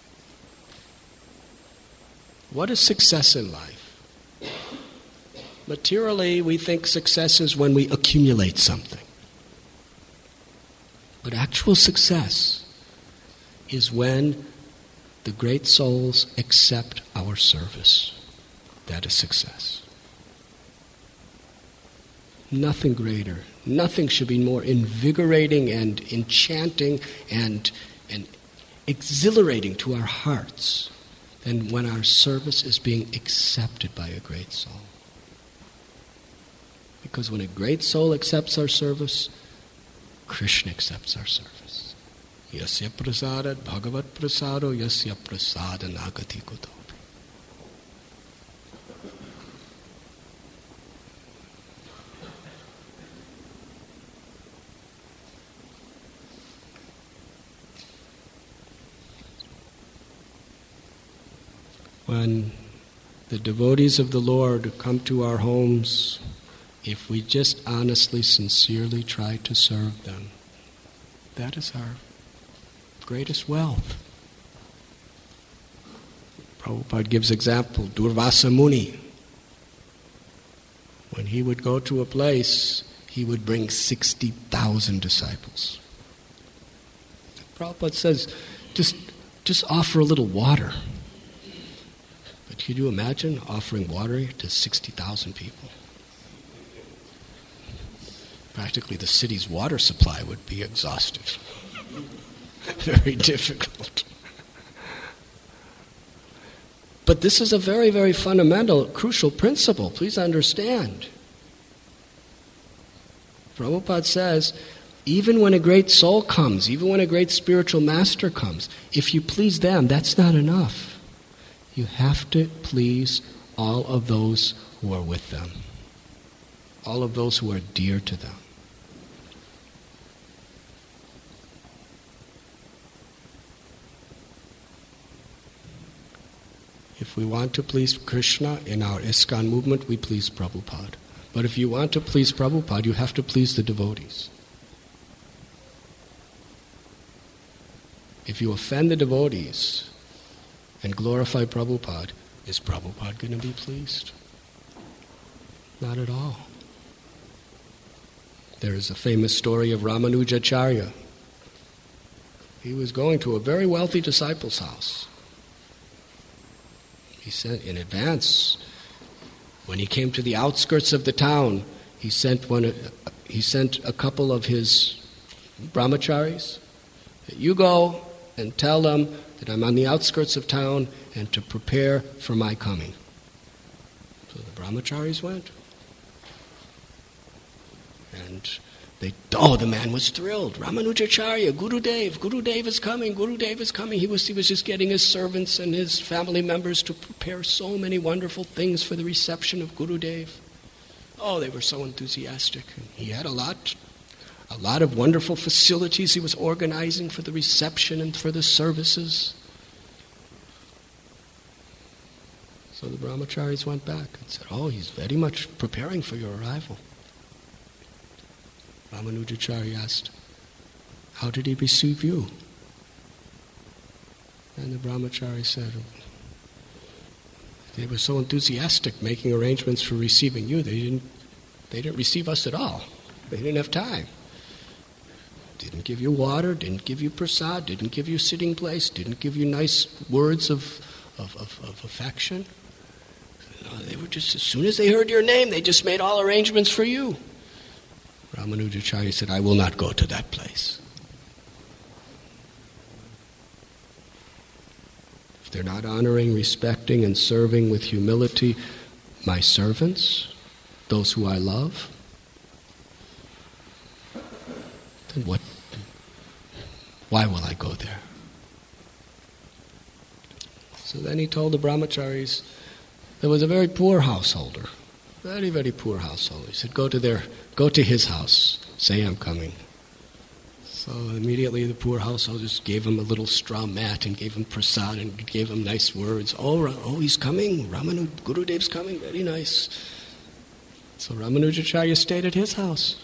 What is success in life? Materially, we think success is when we accumulate something. But actual success is when the great souls accept our service. That is success. Nothing greater. Nothing should be more invigorating and enchanting and exhilarating to our hearts than when our service is being accepted by a great soul. Because when a great soul accepts our service, Krishna accepts our service. Yasya prasadat bhagavat prasado yasya prasada nagati kuto. When the devotees of the Lord come to our homes, if we just honestly, sincerely try to serve them, that is our greatest wealth. Prabhupada gives example, Durvasa Muni. When he would go to a place, he would bring 60,000 disciples. Prabhupada says, just offer a little water. But could you imagine offering water to 60,000 people? Practically the city's water supply would be exhausted. Very difficult. But this is a very, very fundamental, crucial principle. Please understand. Prabhupada says, Even when a great soul comes, even when a great spiritual master comes, if you please them, that's not enough. You have to please all of those who are with them, all of those who are dear to them. If we want to please Krishna in our ISKCON movement, we please Prabhupada. But if you want to please Prabhupada, you have to please the devotees. If you offend the devotees and glorify Prabhupada, is Prabhupada going to be pleased? Not at all. There is a famous story of Ramanujacharya. He was going to a very wealthy disciple's house. He sent in advance, when he came to the outskirts of the town, he sent a couple of his brahmacharis. You go and tell them that I'm on the outskirts of town and to prepare for my coming. So the brahmacharis went. And the man was thrilled. Ramanujacharya, Gurudev is coming, Gurudev is coming. He was just getting his servants and his family members to prepare so many wonderful things for the reception of Gurudev. Oh, they were so enthusiastic. And he had a lot of wonderful facilities he was organizing for the reception and for the services. So the brahmacharis went back and said, he's very much preparing for your arrival. Ramanujacharya asked, how did he receive you? And the brahmachari said, they were so enthusiastic making arrangements for receiving you, they didn't receive us at all. They didn't have time. Didn't give you water, didn't give you prasad, didn't give you sitting place, didn't give you nice words of affection. They were just, as soon as they heard your name, they just made all arrangements for you. Ramanujacharya said, I will not go to that place. If they're not honoring, respecting, and serving with humility my servants, those who I love, then why will I go there? So then he told the brahmacharis, there was a very poor householder, very, very poor householder. He said, go to his house, say I'm coming. So immediately the poor householder just gave him a little straw mat and gave him prasad and gave him nice words. Oh, he's coming, Gurudev's coming, very nice. So Ramanujacharya stayed at his house.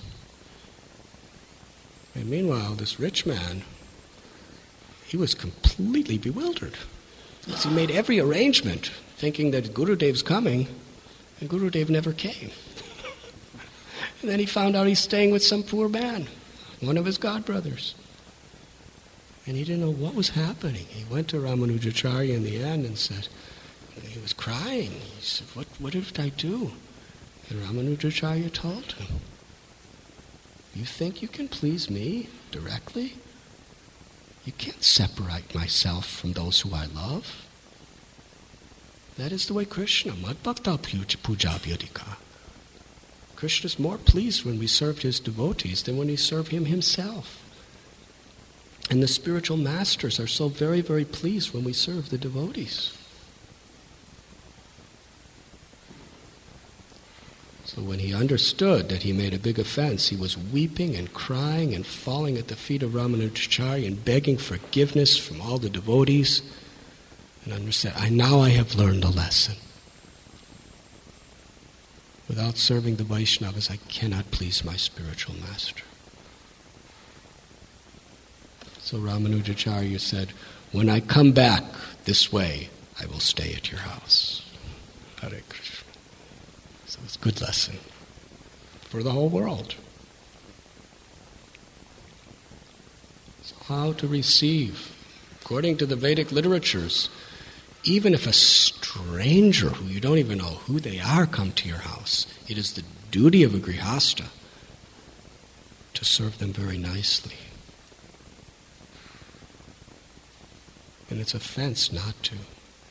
And meanwhile, this rich man, he was completely bewildered. Because he made every arrangement thinking that Gurudev's coming, and Gurudev never came. And then he found out he's staying with some poor man, one of his godbrothers. And he didn't know what was happening. He went to Ramanujacharya in the end and said, he was crying. He said, what did I do? And Ramanujacharya told him, you think you can please me directly? You can't separate myself from those who I love. That is the way Krishna, Madbhakta Pujabhyadika. Krishna is more pleased when we serve his devotees than when we serve him himself. And the spiritual masters are so very, very pleased when we serve the devotees. So when he understood that he made a big offense, he was weeping and crying and falling at the feet of Ramanujacharya and begging forgiveness from all the devotees. And understand, now I have learned a lesson. Without serving the Vaishnavas, I cannot please my spiritual master. So Ramanujacharya said, when I come back this way, I will stay at your house. Hare Krishna. So it's a good lesson for the whole world. So how to receive, according to the Vedic literatures, even if a stranger who you don't even know who they are come to your house, it is the duty of a grihasta to serve them very nicely. And it's offense not to.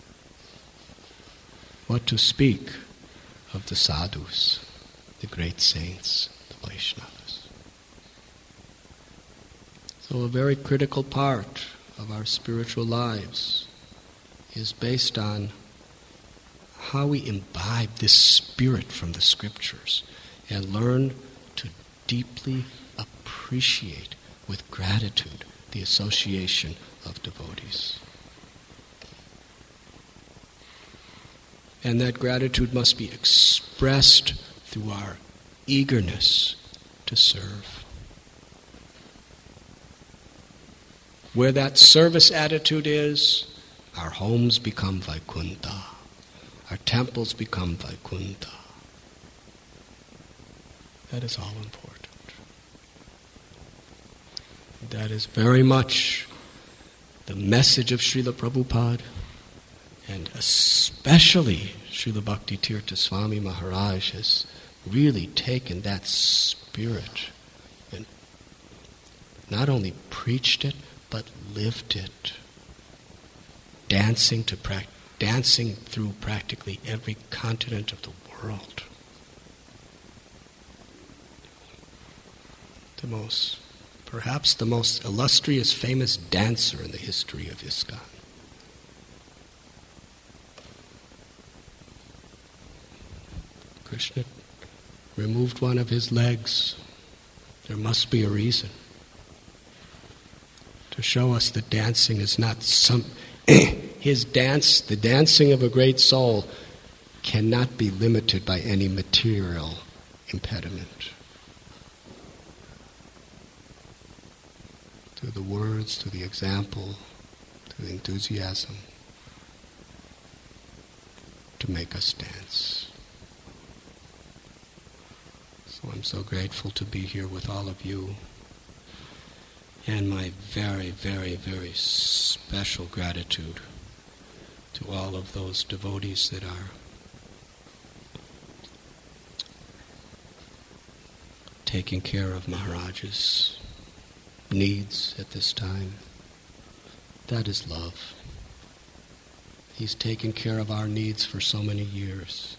What to speak of the sadhus, the great saints, the Vaishnavas. So a very critical part of our spiritual lives is based on how we imbibe this spirit from the scriptures and learn to deeply appreciate with gratitude the association of devotees. And that gratitude must be expressed through our eagerness to serve. Where that service attitude is, our homes become Vaikuntha. Our temples become Vaikuntha. That is all important. That is very much the message of Srila Prabhupada, and especially Srila Bhakti Tirtha Swami Maharaj has really taken that spirit and not only preached it, but lived it, dancing through practically every continent of the world. Perhaps the most illustrious, famous dancer in the history of ISKCON. Krishna removed one of his legs. There must be a reason. To show us that dancing is not his dance, the dancing of a great soul, cannot be limited by any material impediment. Through the words, through the example, through the enthusiasm, to make us dance. So I'm so grateful to be here with all of you. And my very, very, very special gratitude to all of those devotees that are taking care of Maharaj's needs at this time. That is love. He's taken care of our needs for so many years.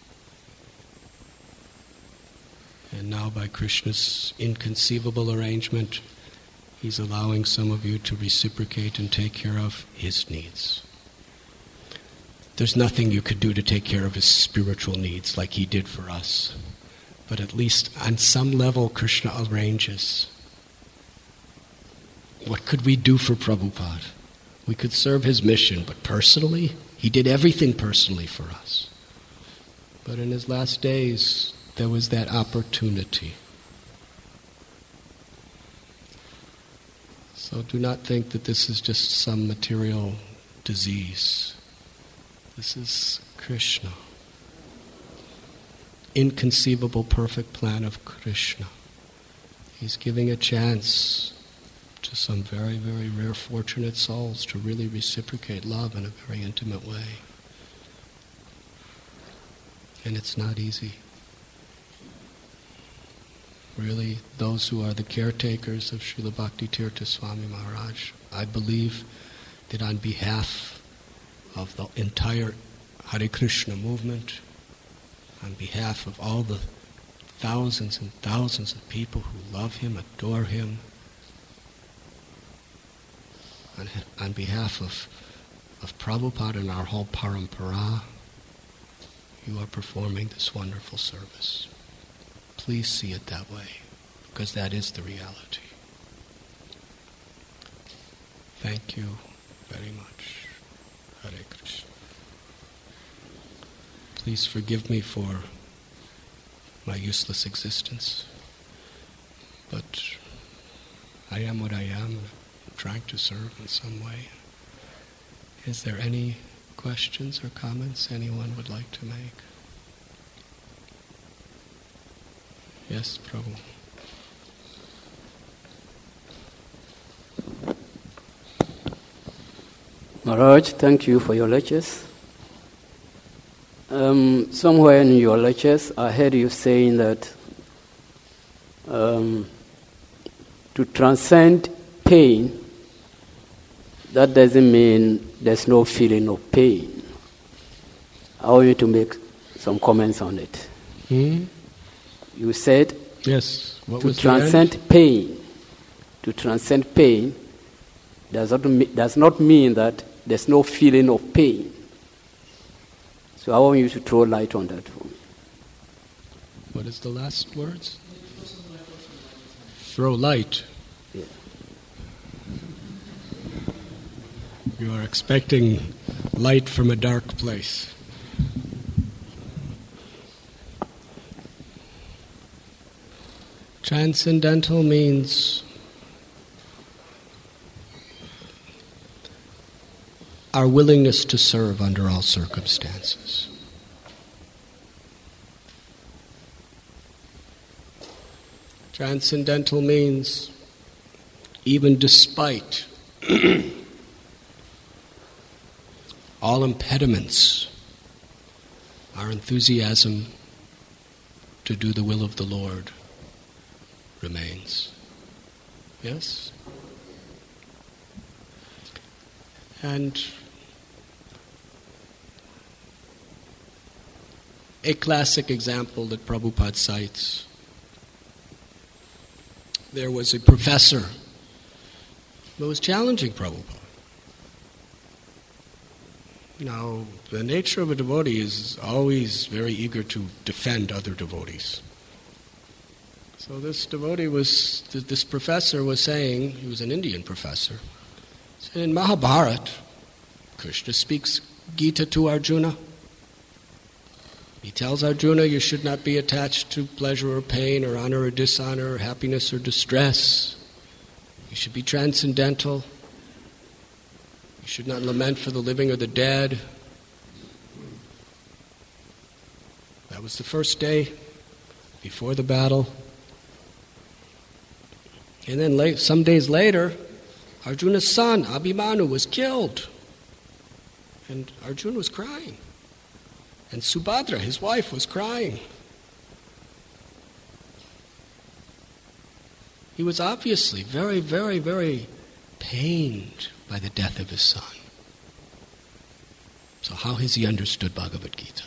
And now by Krishna's inconceivable arrangement, he's allowing some of you to reciprocate and take care of his needs. There's nothing you could do to take care of his spiritual needs like he did for us. But at least on some level, Krishna arranges. What could we do for Prabhupada? We could serve his mission, but personally, he did everything personally for us. But in his last days, there was that opportunity. So do not think that this is just some material disease. This is Krishna. Inconceivable perfect plan of Krishna. He's giving a chance to some very, very rare fortunate souls to really reciprocate love in a very intimate way. And it's not easy. Really, those who are the caretakers of Srila Bhakti Tirtha Swami Maharaj, I believe that on behalf of the entire Hare Krishna movement, on behalf of all the thousands and thousands of people who love him, adore him, on behalf of Prabhupada and our whole parampara, you are performing this wonderful service. Please see it that way, because that is the reality. Thank you very much. Hare Krishna. Please forgive me for my useless existence, but I am what I am. I'm trying to serve in some way. Is there any questions or comments anyone would like to make? Yes, Prabhu. Maharaj, thank you for your lectures. Somewhere in your lectures, I heard you saying that to transcend pain, that doesn't mean there's no feeling of pain. I want you to make some comments on it. You said yes. What to was transcend pain, to transcend pain does not mean that there's no feeling of pain. So I want you to throw light on that for me. What is the last words? Throw light. Yeah. You are expecting light from a dark place. Transcendental means our willingness to serve under all circumstances. Transcendental means even despite all impediments, our enthusiasm to do the will of the Lord remains. Yes? And a classic example that Prabhupada cites, there was a professor who was challenging Prabhupada. Now, the nature of a devotee is always very eager to defend other devotees. So this professor was saying, he was an Indian professor, said in Mahabharata, Krishna speaks Gita to Arjuna. He tells Arjuna you should not be attached to pleasure or pain or honor or dishonor or happiness or distress. You should be transcendental. You should not lament for the living or the dead. That was the first day before the battle. And then some days later, Arjuna's son, Abhimanyu, was killed. And Arjuna was crying. And Subhadra, his wife, was crying. He was obviously very, very, very pained by the death of his son. So how has he understood Bhagavad Gita?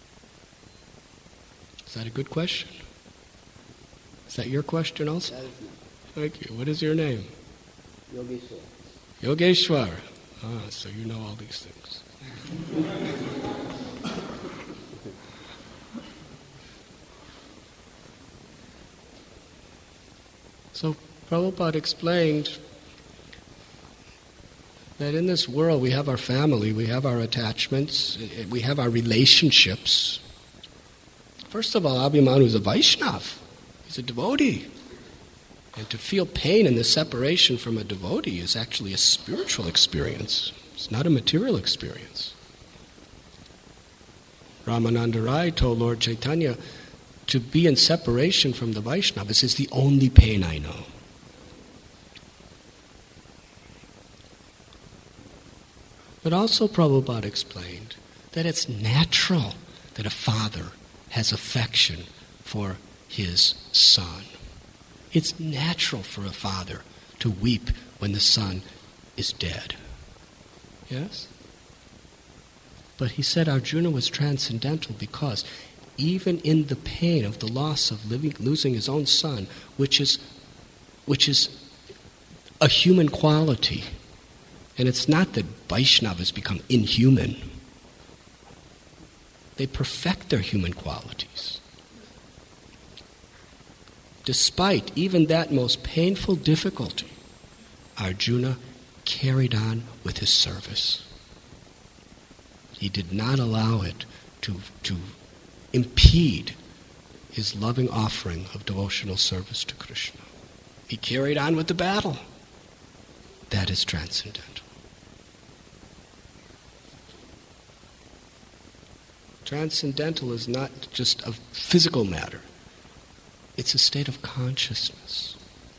Is that a good question? Is that your question also? Thank you. What is your name? Yogeshwar. Yogeshwar. Ah, so you know all these things. So Prabhupada explained that in this world we have our family, we have our attachments, we have our relationships. First of all, Abhimanyu is a Vaishnava. He's a devotee. And to feel pain in the separation from a devotee is actually a spiritual experience. It's not a material experience. Ramananda Rai told Lord Chaitanya, to be in separation from the Vaishnavas is the only pain I know. But also Prabhupada explained that it's natural that a father has affection for his son. It's natural for a father to weep when the son is dead. Yes? But he said Arjuna was transcendental because even in the pain of the loss of losing his own son, which is a human quality, and it's not that Vaishnavas become inhuman. They perfect their human qualities. Despite even that most painful difficulty, Arjuna carried on with his service. He did not allow it to impede his loving offering of devotional service to Krishna. He carried on with the battle. That is transcendental. Transcendental is not just a physical matter. It's a state of consciousness.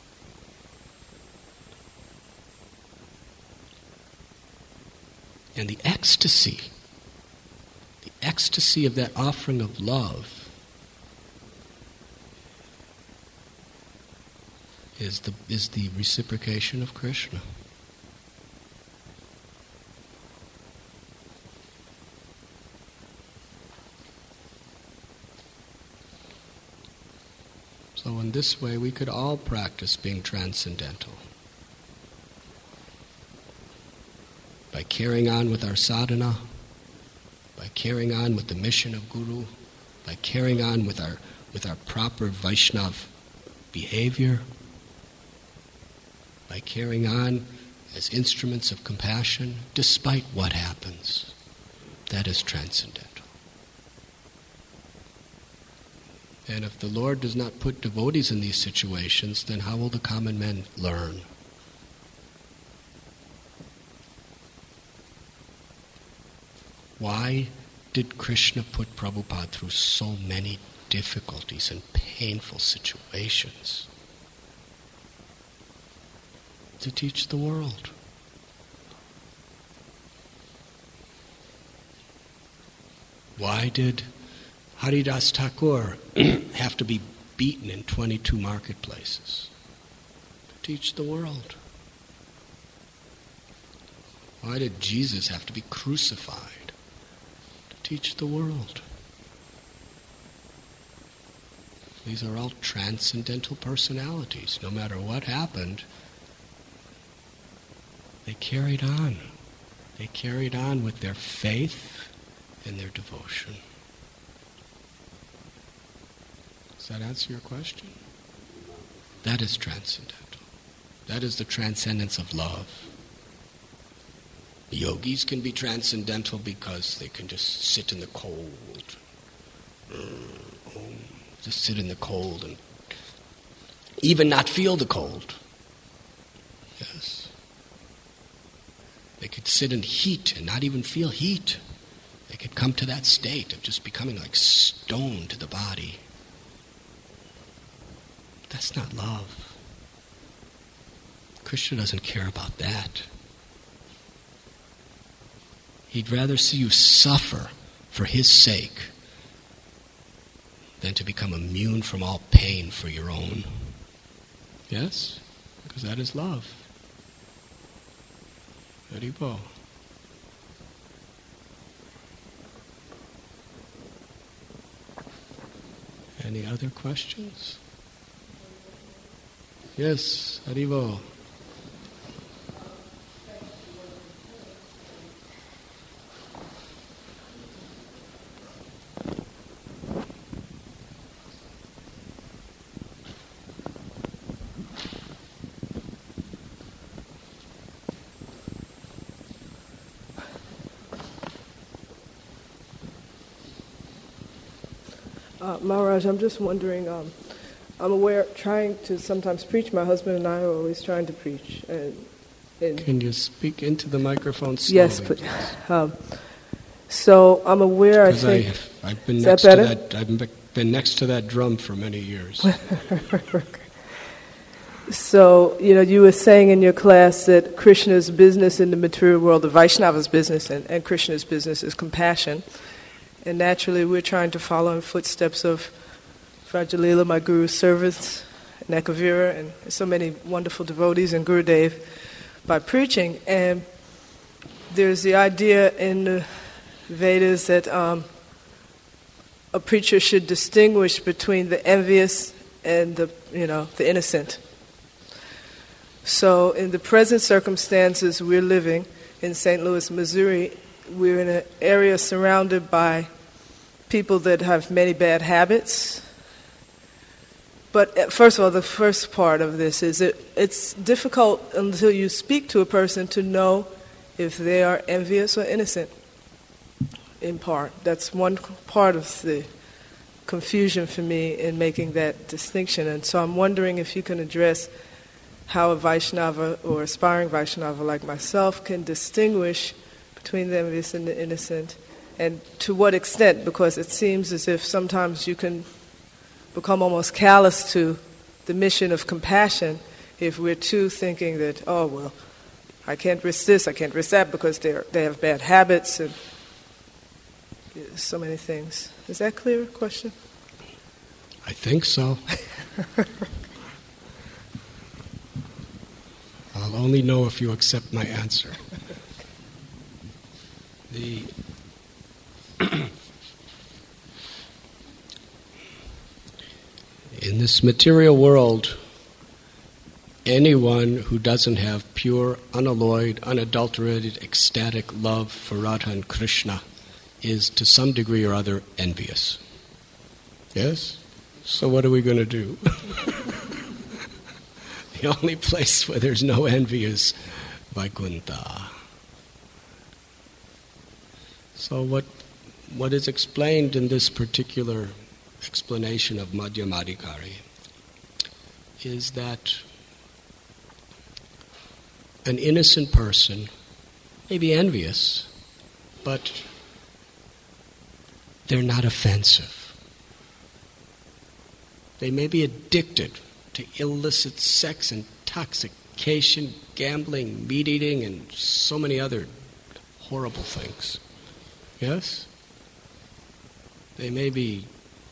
And the ecstasy of that offering of love is the reciprocation of Krishna. So when in this way we could all practice being transcendental. By carrying on with our sadhana, by carrying on with the mission of Guru, by carrying on with our proper Vaishnava behavior, by carrying on as instruments of compassion, despite what happens. That is transcendental. And if the Lord does not put devotees in these situations, then how will the common men learn? Why did Krishna put Prabhupada through so many difficulties and painful situations? To teach the world. Why did Haridas Thakur have to be beaten in 22 marketplaces? To teach the world. Why did Jesus have to be crucified? To teach the world. These are all transcendental personalities. No matter what happened, they carried on. They carried on with their faith and their devotion. Does that answer your question? That is transcendental. That is the transcendence of love. Yogis can be transcendental because they can just sit in the cold. Just sit in the cold and even not feel the cold. Yes. They could sit in heat and not even feel heat. They could come to that state of just becoming like stone to the body. That's not love. Krishna doesn't care about that. He'd rather see you suffer for his sake than to become immune from all pain for your own. Yes? Because that is love. Haribol. Any other questions? Yes, Haribol. Maharaj, I'm just wondering, I'm aware, trying to sometimes preach. My husband and I are always trying to preach. Can you speak into the microphone slowly? Yes, but, so I'm aware, I think... I've been next to that. I've been next to that drum for many years. So, you were saying in your class that Krishna's business in the material world, the Vaishnava's business, and Krishna's business is compassion. And naturally, we're trying to follow in footsteps of Vrajalila, my Guru's servants, and Ekavira, and so many wonderful devotees, and Gurudev, by preaching. And there's the idea in the Vedas that a preacher should distinguish between the envious and the innocent. So in the present circumstances we're living in St. Louis, Missouri, we're in an area surrounded by people that have many bad habits. But first of all, the first part of this is it's difficult until you speak to a person to know if they are envious or innocent, in part. That's one part of the confusion for me in making that distinction. And so I'm wondering if you can address how a Vaishnava or aspiring Vaishnava like myself can distinguish between the envious and the innocent, and to what extent, because it seems as if sometimes you can become almost callous to the mission of compassion if we're too thinking that, oh, well, I can't risk this, I can't risk that, because they have bad habits and so many things. Is that clear question? I think so. I'll only know if you accept my answer. In In this material world, anyone who doesn't have pure, unalloyed, unadulterated, ecstatic love for Radha and Krishna is to some degree or other envious. Yes? So what are we going to do? The only place where there's no envy is Vaikuntha. So what is explained in this particular explanation of Madhyamadikari is that an innocent person may be envious, but they're not offensive. They may be addicted to illicit sex, intoxication, gambling, meat eating, and so many other horrible things. Yes? They may be,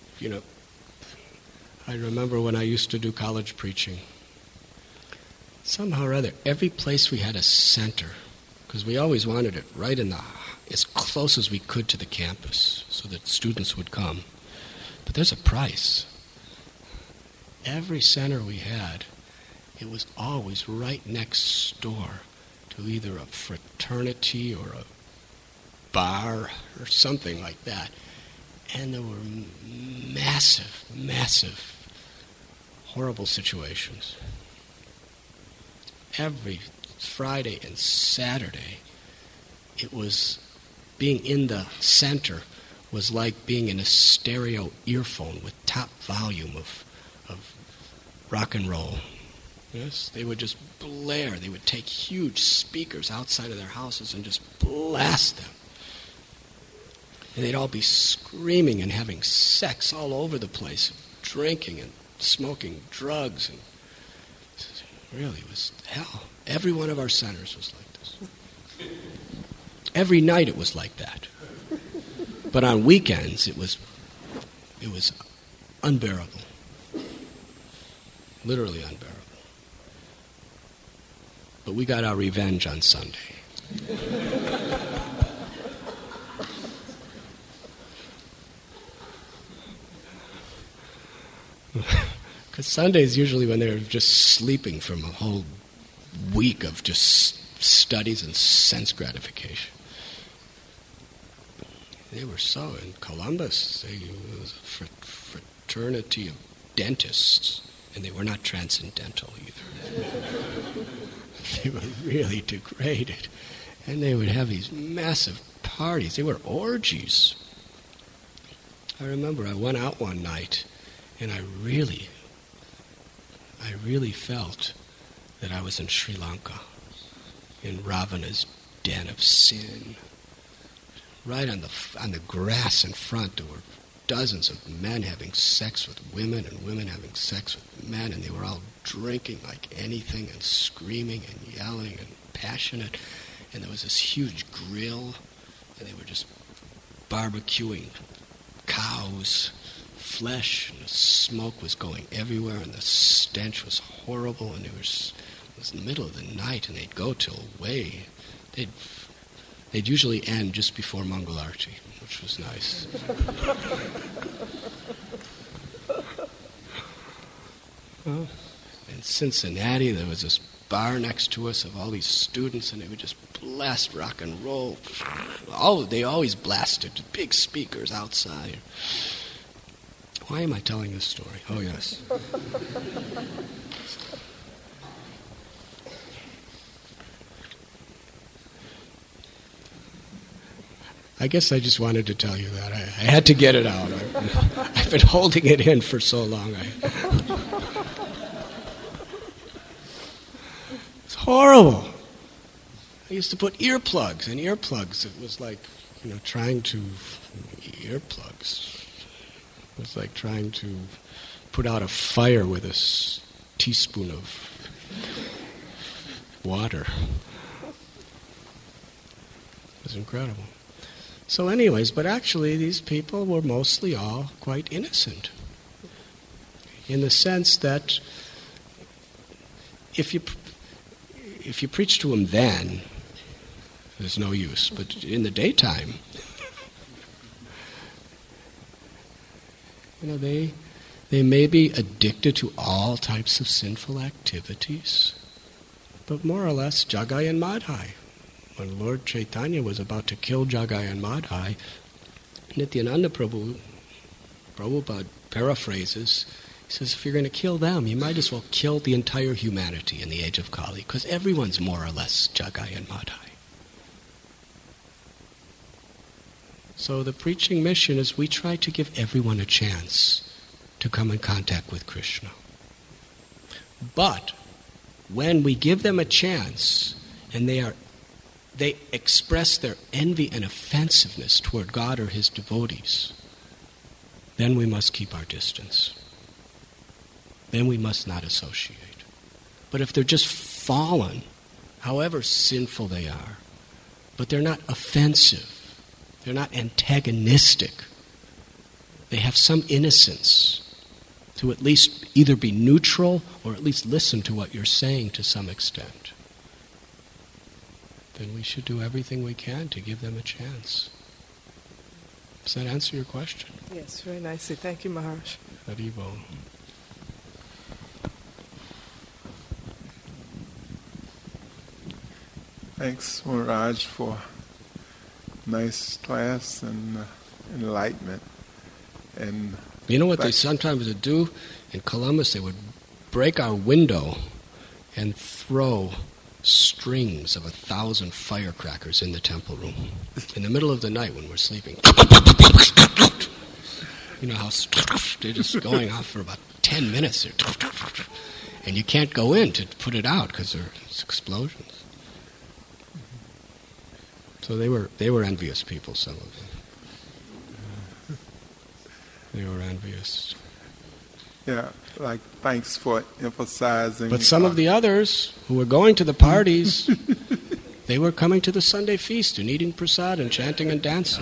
I remember when I used to do college preaching, somehow or other, every place we had a center, because we always wanted it right as close as we could to the campus so that students would come. But there's a price. Every center we had, it was always right next door to either a fraternity or a bar or something like that. And there were massive, horrible situations. Every Friday and Saturday, it was being in the center was like being in a stereo earphone with top volume of rock and roll. Yes, they would just blare. They would take huge speakers outside of their houses and just blast them. And they'd all be screaming and having sex all over the place, drinking and smoking drugs. And really, it was hell. Every one of our centers was like this. Every night it was like that. But on weekends, it was unbearable. Literally unbearable. But we got our revenge on Sunday. Because Sunday is usually when they're just sleeping from a whole week of just studies and sense gratification. They were so, in Columbus, it was a fraternity of dentists, and they were not transcendental either. They were really degraded. And they would have these massive parties. They were orgies. I remember I went out one night, and I really felt that I was in Sri Lanka, in Ravana's den of sin. Right on the grass in front, there were dozens of men having sex with women and women having sex with men, and they were all drinking like anything and screaming and yelling and passionate. And there was this huge grill, and they were just barbecuing cows, flesh, and the smoke was going everywhere, and the stench was horrible, and it was in the middle of the night, and they'd go till way. They'd usually end just before Mangalarti, which was nice. In Cincinnati, there was this bar next to us of all these students, and they would just blast rock and roll. They always blasted big speakers outside. Why am I telling this story? Oh, yes. I guess I just wanted to tell you that. I had to get it out. I've been holding it in for so long. It's horrible. I used to put earplugs. It was like, trying to... Earplugs. It was like trying to put out a fire with a teaspoon of water. It was incredible. So anyways, but actually these people were mostly all quite innocent. In the sense that if you preach to them then, there's no use. But in the daytime, They may be addicted to all types of sinful activities, but more or less Jagai and Madhai. When Lord Chaitanya was about to kill Jagai and Madhai, Nityananda Prabhupada paraphrases, he says, if you're going to kill them, you might as well kill the entire humanity in the age of Kali, because everyone's more or less Jagai and Madhai. So the preaching mission is we try to give everyone a chance to come in contact with Krishna. But when we give them a chance and they express their envy and offensiveness toward God or His devotees, then we must keep our distance. Then we must not associate. But if they're just fallen, however sinful they are, but they're not offensive, they're not antagonistic, they have some innocence to at least either be neutral or at least listen to what you're saying to some extent, then we should do everything we can to give them a chance. Does that answer your question? Yes, very nicely. Thank you, Maharaj. Haribo. Thanks, Maharaj, for nice class and enlightenment. And you know what they sometimes would do in Columbus? They would break our window and throw strings of 1,000 firecrackers in the temple room in the middle of the night when we're sleeping. You know how they're just going off for about 10 minutes, and you can't go in to put it out because there's explosions. So they were envious people, some of them. They were envious. Yeah, like, thanks for emphasizing. But some of the others who were going to the parties, they were coming to the Sunday feast and eating prasad and chanting and dancing.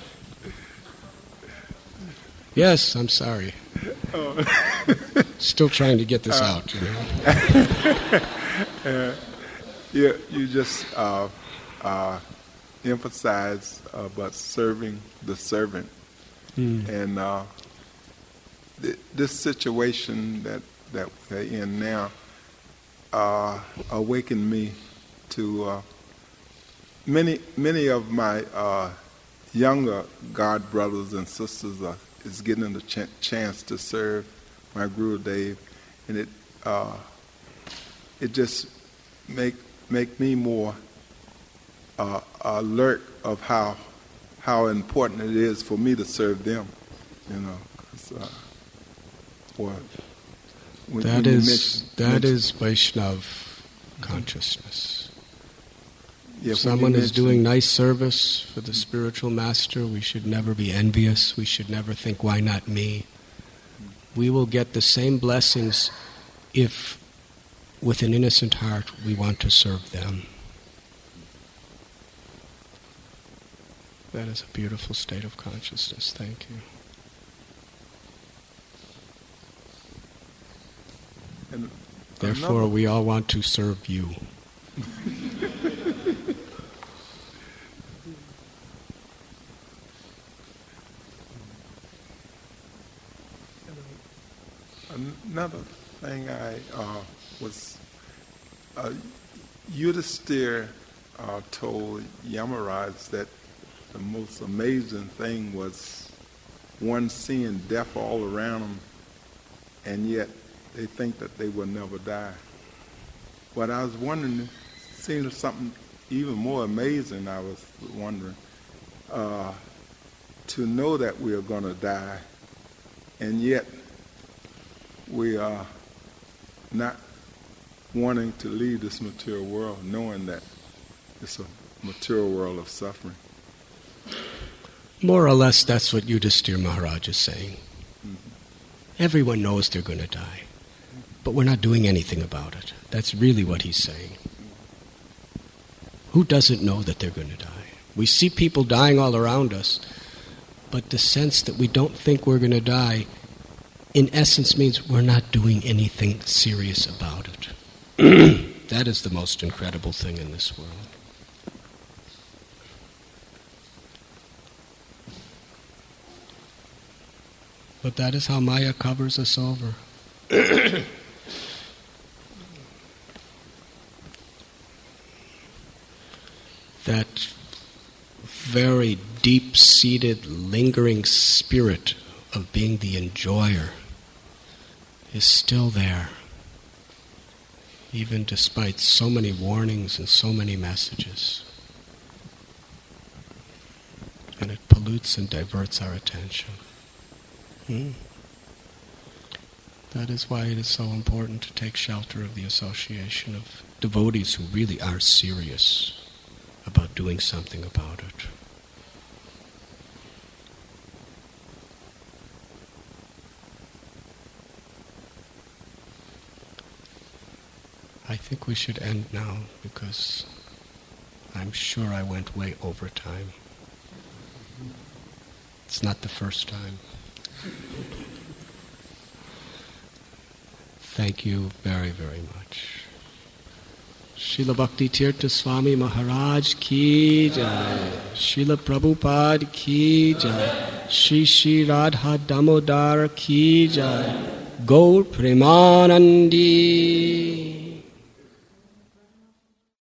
Yes, I'm sorry. Oh. Still trying to get this out, you know. You just emphasize about serving the servant. And this situation that we're in now awakened me to many of my younger God brothers and sisters is getting the chance to serve my Guru Dev, and it just make me more alert of how important it is for me to serve them, you know. That is Vaishnav consciousness. If someone is doing nice service for the spiritual master, we should never be envious. We should never think, why not me? We will get the same blessings if, with an innocent heart, we want to serve them. That is a beautiful state of consciousness. Thank you. And therefore, we all want to serve you. Another thing was Yudhisthira told Yamaraj that the most amazing thing was one seeing death all around them, and yet they think that they will never die. But I was wondering, it seems something even more amazing. I was wondering to know that we are going to die, and yet we are not wanting to leave this material world, knowing that it's a material world of suffering. More or less, that's what Yudhisthira Maharaj is saying. Mm-hmm. Everyone knows they're going to die, but we're not doing anything about it. That's really what he's saying. Who doesn't know that they're going to die? We see people dying all around us, but the sense that we don't think we're going to die, in essence, means we're not doing anything serious about it. That is the most incredible thing in this world. But that is how Maya covers us over. That very deep-seated, lingering spirit of being the enjoyer is still there, even despite so many warnings and so many messages. And it pollutes and diverts our attention. That is why it is so important to take shelter of the association of devotees who really are serious about doing something about it. I think we should end now because I'm sure I went way over time. It's not the first time. Thank you very, very much. Srila Bhakti Tirtha Swami Maharaj ki jai. Srila Prabhupada ki jai. Shri Shri Radha Damodar ki jai. Gaur Premanandi.